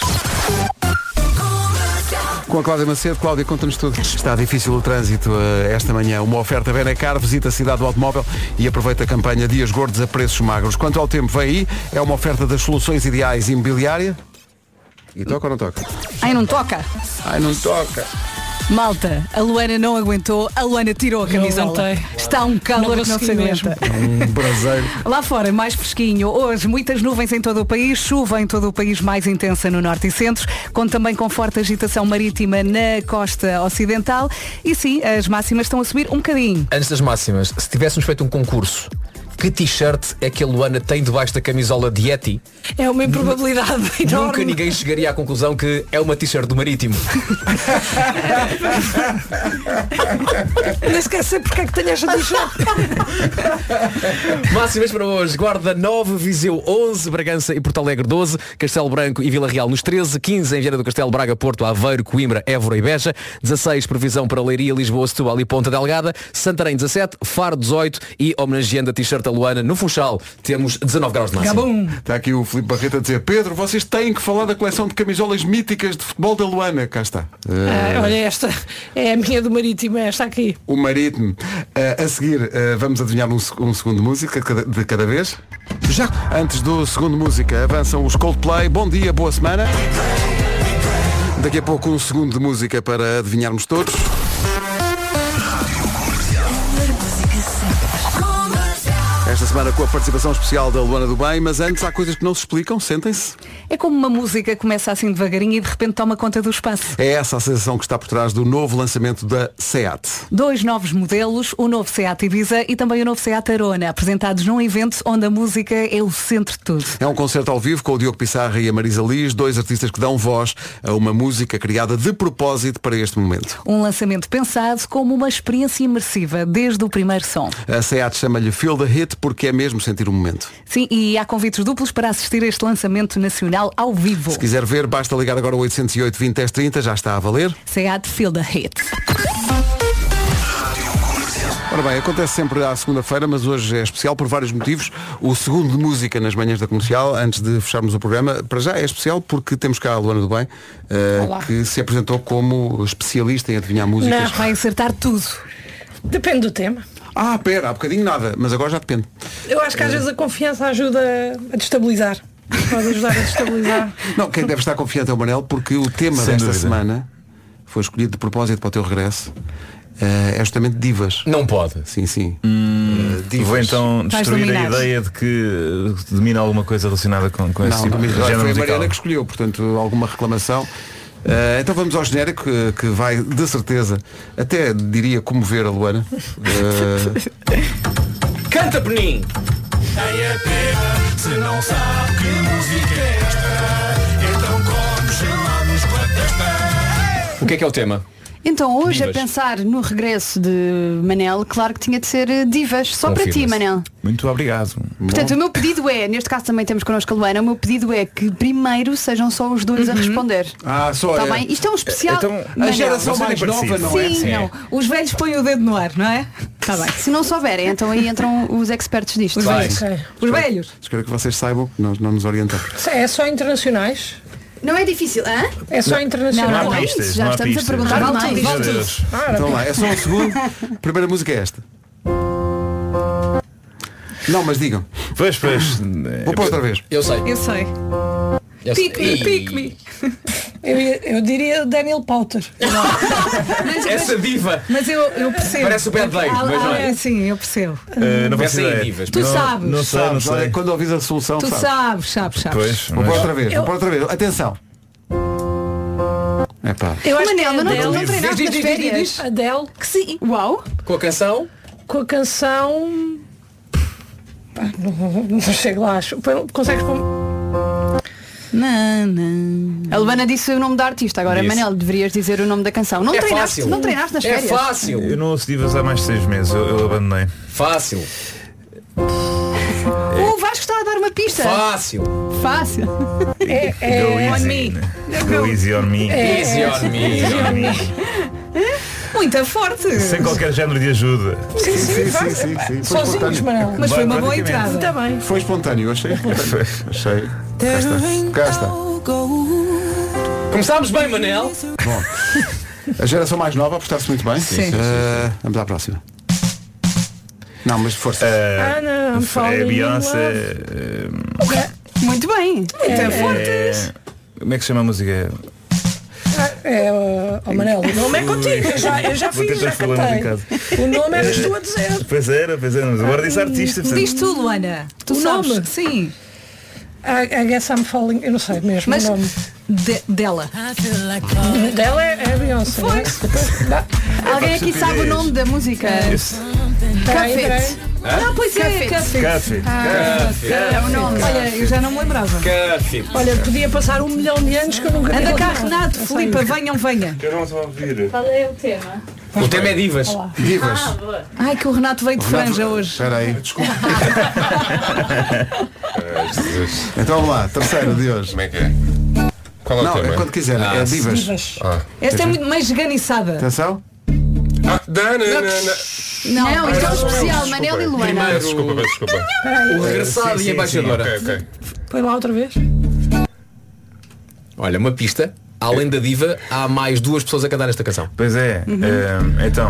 Com a Cláudia Macedo. Cláudia, conta-nos tudo. Está difícil o trânsito esta manhã. Uma oferta Benacar, visita a cidade do automóvel e aproveita a campanha Dias Gordos a preços magros. Quanto ao tempo, vem aí, é uma oferta das soluções ideais imobiliária. E toca ou não toca? Não toca. Não toca. Malta, a Luana não aguentou, a Luana tirou a camisola. Está um calor que não se aguenta. Um braseiro. Lá fora, mais fresquinho. Hoje, muitas nuvens em todo o país, chuva em todo o país mais intensa no norte e centro, conto também com forte agitação marítima na costa ocidental. E sim, as máximas estão a subir um bocadinho. Antes das máximas, se tivéssemos feito um concurso, que t-shirt é que a Luana tem debaixo da camisola de Yeti? É uma improbabilidade enorme. Nunca ninguém chegaria à conclusão que é uma t-shirt do Marítimo. Nem esquecer porque é que tenho esta t-shirt. Máximas para hoje. Guarda 9, Viseu 11, Bragança e Porto Alegre 12, Castelo Branco e Vila Real nos 13, 15 em Viana do Castelo, Braga, Porto, Aveiro, Coimbra, Évora e Beja, 16 previsão para Leiria, Lisboa, Setúbal e Ponta Delgada, Santarém 17, Faro 18 e homenageando a t-shirt a Luana, no Funchal temos 19 graus de máximo. Está aqui o Filipe Barreto a dizer: Pedro, vocês têm que falar da coleção de camisolas míticas de futebol da Luana. Cá está. Olha, esta é a minha do Marítimo, esta aqui. O Marítimo. A seguir vamos adivinhar um segundo de música de cada vez. Já antes do segundo música avançam os Coldplay. Bom dia, boa semana. Daqui a pouco um segundo de música para adivinharmos todos. Esta semana com a participação especial da Luana do Bem, mas antes há coisas que não se explicam, sentem-se. É como uma música começa assim devagarinho e de repente toma conta do espaço. É essa a sensação que está por trás do novo lançamento da SEAT. 2 novos modelos, o novo SEAT Ibiza e também o novo SEAT Arona, apresentados num evento onde a música é o centro de tudo. É um concerto ao vivo com o Diogo Pissarra e a Marisa Liz, 2 artistas que dão voz a uma música criada de propósito para este momento. Um lançamento pensado como uma experiência imersiva desde o primeiro som. A SEAT chama-lhe Feel the Hit porque é mesmo sentir o momento. Sim, e há convites duplos para assistir a este lançamento nacional ao vivo. Se quiser ver, basta ligar agora ao 808 20 10 30, já está a valer. SEAT Feel the Hit. Ora bem, acontece sempre à segunda-feira, mas hoje é especial por vários motivos. O segundo de música nas manhãs da Comercial, antes de fecharmos o programa, para já é especial porque temos cá a Luana do Bem, que se apresentou como especialista em adivinhar músicas. Não, vai acertar tudo. Depende do tema. Ah, pera, há bocadinho nada, mas agora já depende. Eu acho que às vezes a confiança ajuda a destabilizar. Pode ajudar a destabilizar. Não, quem deve estar confiante é o Manel, porque o tema Sem desta dúvida. semana foi escolhido de propósito para o teu regresso. É justamente divas. Não pode. Sim, sim. Divas. Vou então Vais destruir a dominar. ideia de que domina alguma coisa relacionada com esse Não, tipo de foi género a musical. Mariana que escolheu, portanto, alguma reclamação. Então vamos ao genérico que vai, de certeza, até diria comover a Luana. Canta, Penin! Se não sabe que música é esta, então como chamamos com a testa. O que é o tema? Então hoje Divas. a pensar no regresso de Manel, claro que tinha de ser divas, só para ti, Confirma-se. Manel. Muito obrigado. Portanto, o meu pedido é, neste caso também temos connosco a Luana, o meu pedido é que primeiro sejam só os dois a responder. Só Está bem? Isto é um especial. Então, a Manel. geração mais Não nova, não é? Sim, Não, os velhos põem o dedo no ar, não é? Está bem. Se não souberem, então aí entram os expertos disto. Os Vai. velhos. Ok. Os velhos. Espero que vocês saibam que nós não nos orientamos. É só internacionais? Não é difícil, hã? É só internacional. Não há Não é pistas, isso, já não há estamos a pistas. perguntar Vale mais. tudo, vale Meu tudo. Deus. Então lá, é só um segundo. A primeira música é esta. Não, mas digam. Pois. Vou pôr outra vez. Eu sei. Eu sei. Eu sei. Pick me, pick me. Eu diria Daniel Powter. Essa diva. Mas eu percebo. Parece o Bad Day, mas não é. Sim, eu percebo. Não faço Pensa em ideia. divas. Tu sabes. Não sei, não Sabes, olha, sei. quando ouvis a solução, Tu sabes. sabes. Pois, Vou pôr mas- outra vez, vou pôr outra vez. Atenção. Epá. Eu acho que é Manel, mas Adele. não treinaste nas férias. Adele. Que sim. Uau. Com a canção? Com a canção. Pá, não chego lá, acho. Consegues pôr. A Luana disse o nome da artista, agora Disse. Manel, deverias dizer o nome da canção. Não É treinaste, fácil. não treinaste nas É férias. fácil. Eu não ouço divas há mais de 6 meses, eu abandonei. Fácil. O Vasco está a dar uma pista. Fácil. Fácil. Go On easy. me. Go easy on me. Easy on me. Easy on me. Muito forte. Sem qualquer género de ajuda. Sim. Foi Sozinhos, espontâneo. Manel. Mas foi uma boa Praticamente. entrada. Está bem. Foi espontâneo, achei. Achei. Cá está. Começámos bem, Manel. Bom, a geração mais nova apostar-se muito bem. Sim. Vamos à próxima. Não, mas força. Ana, É Beyoncé. Muito bem. Muito forte. Como é que se chama a música? O Manel, o nome é contigo. Eu já Vou fiz, tentar já falar em casa. cantei. O nome eras tu a dizer. Pois era, mas agora disse artista. portanto- Diz tu, Luana. Tu O sabes. nome? Sim. I guess I'm falling. Eu não sei mesmo Mas o nome. dela. Dela é a Beyoncé. Foi. Alguém aqui sabe o nome da música? Cafete. Ah, pois é, Café. Café. É o nome. Olha, eu já não me lembrava. Café. Olha, podia passar 1 milhão de anos que eu nunca Anda tinha cá, ouvido. Renato, Filipa, venham. Eu não estou a ouvir. Qual é o tema? O tema é divas. Divas. Ai, que o Renato veio de franja hoje. Espera aí. Desculpa. Então vamos lá, terceira de hoje. Como é que é? Qual é o Não, tema? é quando quiser, é divas. Esta é muito mais esganiçada. Atenção. Não, isto é um especial, Manel e Luana. Peço desculpa. O regressado e a embaixadora. Ok. Foi lá outra vez. Olha, uma pista. Além da diva, há mais 2 pessoas a cantar esta canção. Pois é. Então.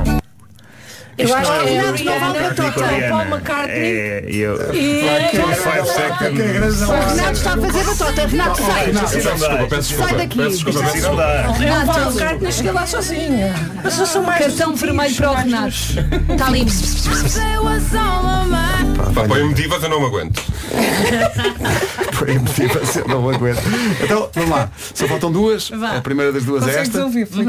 Eu acho que é Renato, não vale a Rihanna, tota. Paul McCartney. É, eu. E Give 5 seconds. O Renato está a fazer batota. Renato, sai. Sai daqui. Eu vou ao carro, nem cheguei lá sozinha. Mas eu sou mais cartão vermelho para o Renato. Está ali. Põe-me divas, eu não me aguento. Põe-me divas, eu não me aguento. Então, vamos lá. Só faltam duas. A primeira das duas é esta.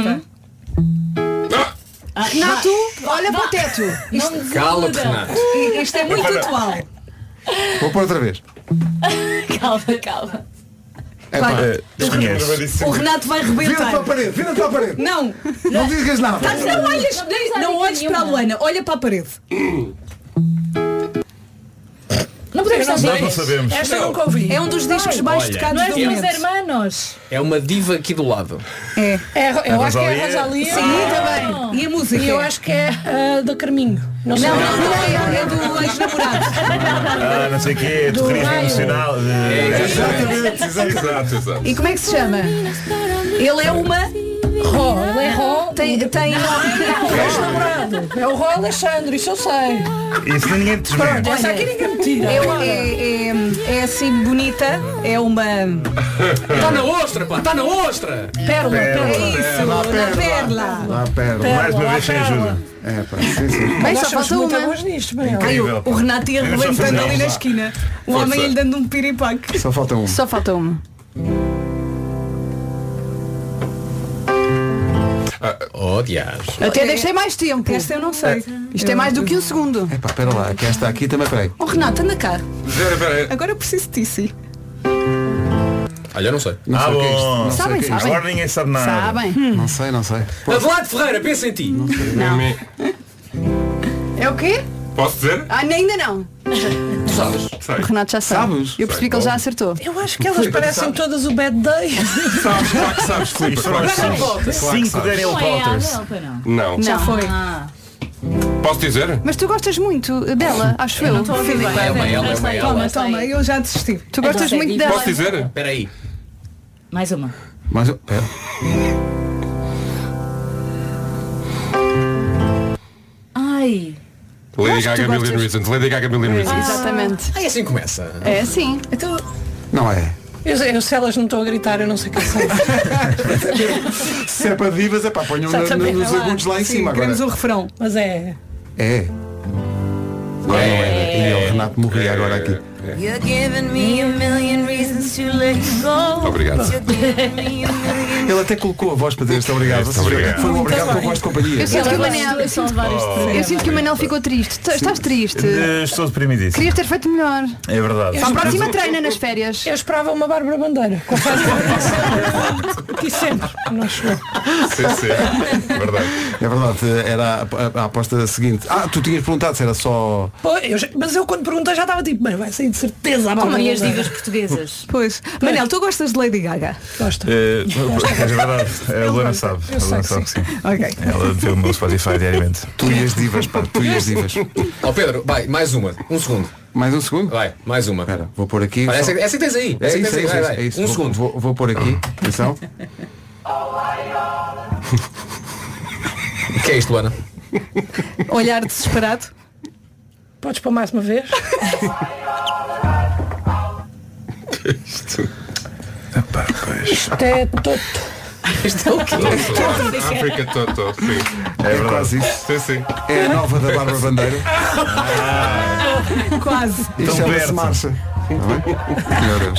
Renato, olha para o teto. Cala-te, Renato. Isto é muito atual. Vou pôr outra vez. Calma. O Renato vai rebentar. Vira para a parede, vira para a parede. Não digas nada. Não olhes para a Luana, olha para a parede. Não podemos saber. Não sabemos. Esta nunca ouvi. É um dos discos mais tocados do Não é momento. Os Hermanos. É uma diva aqui do lado. Eu acho que é a Rosalia. Sim, também. E a música? E eu acho que é da Carminho. Não sei. Não, é do ex-namorado. Não sei o quê, terrorismo emocional. Exato. E como é que se chama? Ele é uma... Ele é Ró. Tem ex-namorado. É o Ró Alexandre, isso eu sei. Isso ninguém te desmente. Essa aqui ninguém me tira. É assim bonita. É uma... Está na ostra, pá, está na ostra. Pérola. É isso, Dá na perla. Dá perla. Mais uma vez sem ajuda. É, pá, sim. Bem, só falta uma. Incrível, O Renato ia arrebentando ali na esquina. O homem ia lhe dando um piripaque. Só falta uma. Só falta uma. Oh, dias. Até deixei mais tempo. Esta eu não sei. Isto é mais do que um segundo. Epá, espera lá, que esta aqui também, peraí. Oh Renato, anda cá. Espera. Agora eu preciso de ti. Olha, eu não sei. Não sei o que é isto. Não sei Sabem, o que é isto. Agora ninguém sabe nada. Sabem. Não sei. Adelante Ferreira, pensa em ti. Não. É o quê? Posso dizer? Ainda não. Tu sabes? Sei. O Renato já sabe. Sabes? Eu percebi que ele já acertou. Eu acho que elas parecem todas o Bad Day. Sabes, claro que sabes, Filipe. Claro que sabes. Cinco Daniel Potters. Não. Já foi. Posso dizer? Mas tu gostas muito dela, acho eu. Toma, eu já desisti. Tu gostas muito dela. Posso dizer? Espera aí. Mais uma. Mais um. Pera. Ai. Lady Gaga Million Reasons. Lady Gaga Million Reasons. Exatamente. Aí assim começa. É assim. Então, Não é. se elas não estão a gritar, eu não sei o que são. Se é para divas, é pá, ponham nos agudos lá em cima agora. Queremos o refrão. Mas é. É. Não era. E o Renato morria agora aqui. Obrigado. Ele até colocou a voz para dizer este obrigado. Vocês Obrigado. Foi um obrigado com a voz de companhia. Eu sinto que o Manel ficou triste. Estás triste? Estou deprimidíssimo. Querias ter feito melhor. É verdade. Para a próxima treina nas férias. Eu esperava uma Bárbara Bandeira. Confesso que sempre. Não chegou. Sim. Verdade. É verdade, era a aposta seguinte. Tu tinhas perguntado se era só... Mas eu quando perguntei já estava tipo, bem, vai sair de certeza a Bárbara Como e as Bandeira. divas portuguesas. Pois. Manel, tu gostas de Lady Gaga? Gosto. É verdade. A Luana sabe. A Luana sabe que sim. Ok. Ela vê o meu Spotify diariamente. Tu e as divas, pá, tu e as divas. Ó Pedro, vai, mais uma. Um segundo. Mais um segundo? Vai, mais uma. Espera, vou pôr aqui. Olha, só- essa que tens aí. É Essa que isso, tens aí. é isso, Vai. é isso. Um Vou- segundo. Vou pôr aqui. Atenção. O que é isto, Luana? Olhar desesperado. Podes pôr mais uma vez? Isto é todo. Isto é o quê? África Toto, sim. É verdade. Quase isso. Sim. É a nova da Bárbara Bandeira. Quase. E Tão chama-se perto. Marcha. Meu Deus.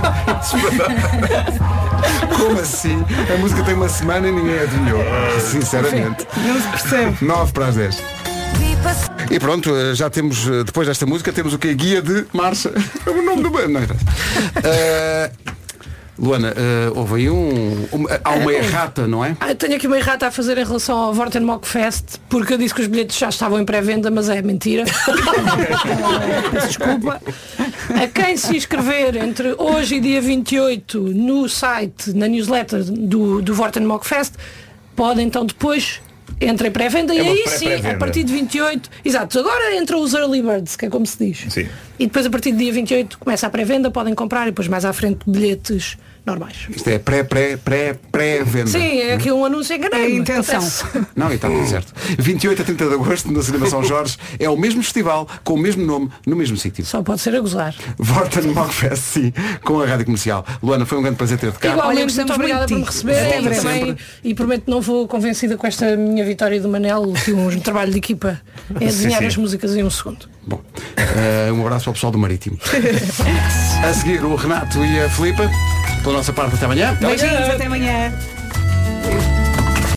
Como assim? A música tem uma semana e ninguém adivinhou. Sinceramente. Não se percebe. 9 para as 10. E pronto, já temos, depois desta música, temos o que? Guia de Marcha. É o nome do bando, não é? Luana, houve aí há uma errata, não é? Eu tenho aqui uma errata a fazer em relação ao Vorten Mock Fest, porque eu disse que os bilhetes já estavam em pré-venda, mas é mentira. Peço desculpa. A quem se inscrever entre hoje e dia 28 no site, na newsletter do Vorten Mock Fest, pode então depois Entra em pré-venda e É uma aí sim, pré-venda. a partir de 28. Exato, agora entram os early birds, que é como se diz. Sim. E depois a partir do dia 28 começa a pré-venda, podem comprar e depois mais à frente bilhetes normais. Isto é pré-venda. Sim, é aqui um anúncio enganado. É a intenção. Não, e está tudo certo. 28 a 30 de agosto, na Cinema São Jorge, é o mesmo festival, com o mesmo nome, no mesmo sítio. Só pode ser a gozar. Vorten Mockfest, sim, com a Rádio Comercial. Luana, foi um grande prazer ter-te cá. Igualmente, muito obrigada por me receberem Volta e também, sempre. e prometo que não vou convencida com esta minha vitória do Manel, que um trabalho de equipa é desenhar sim. as músicas em um segundo. Bom, um abraço para o pessoal do Marítimo. A seguir, o Renato e a Filipa. Pela nossa parte, até amanhã. Beijinhos, até amanhã.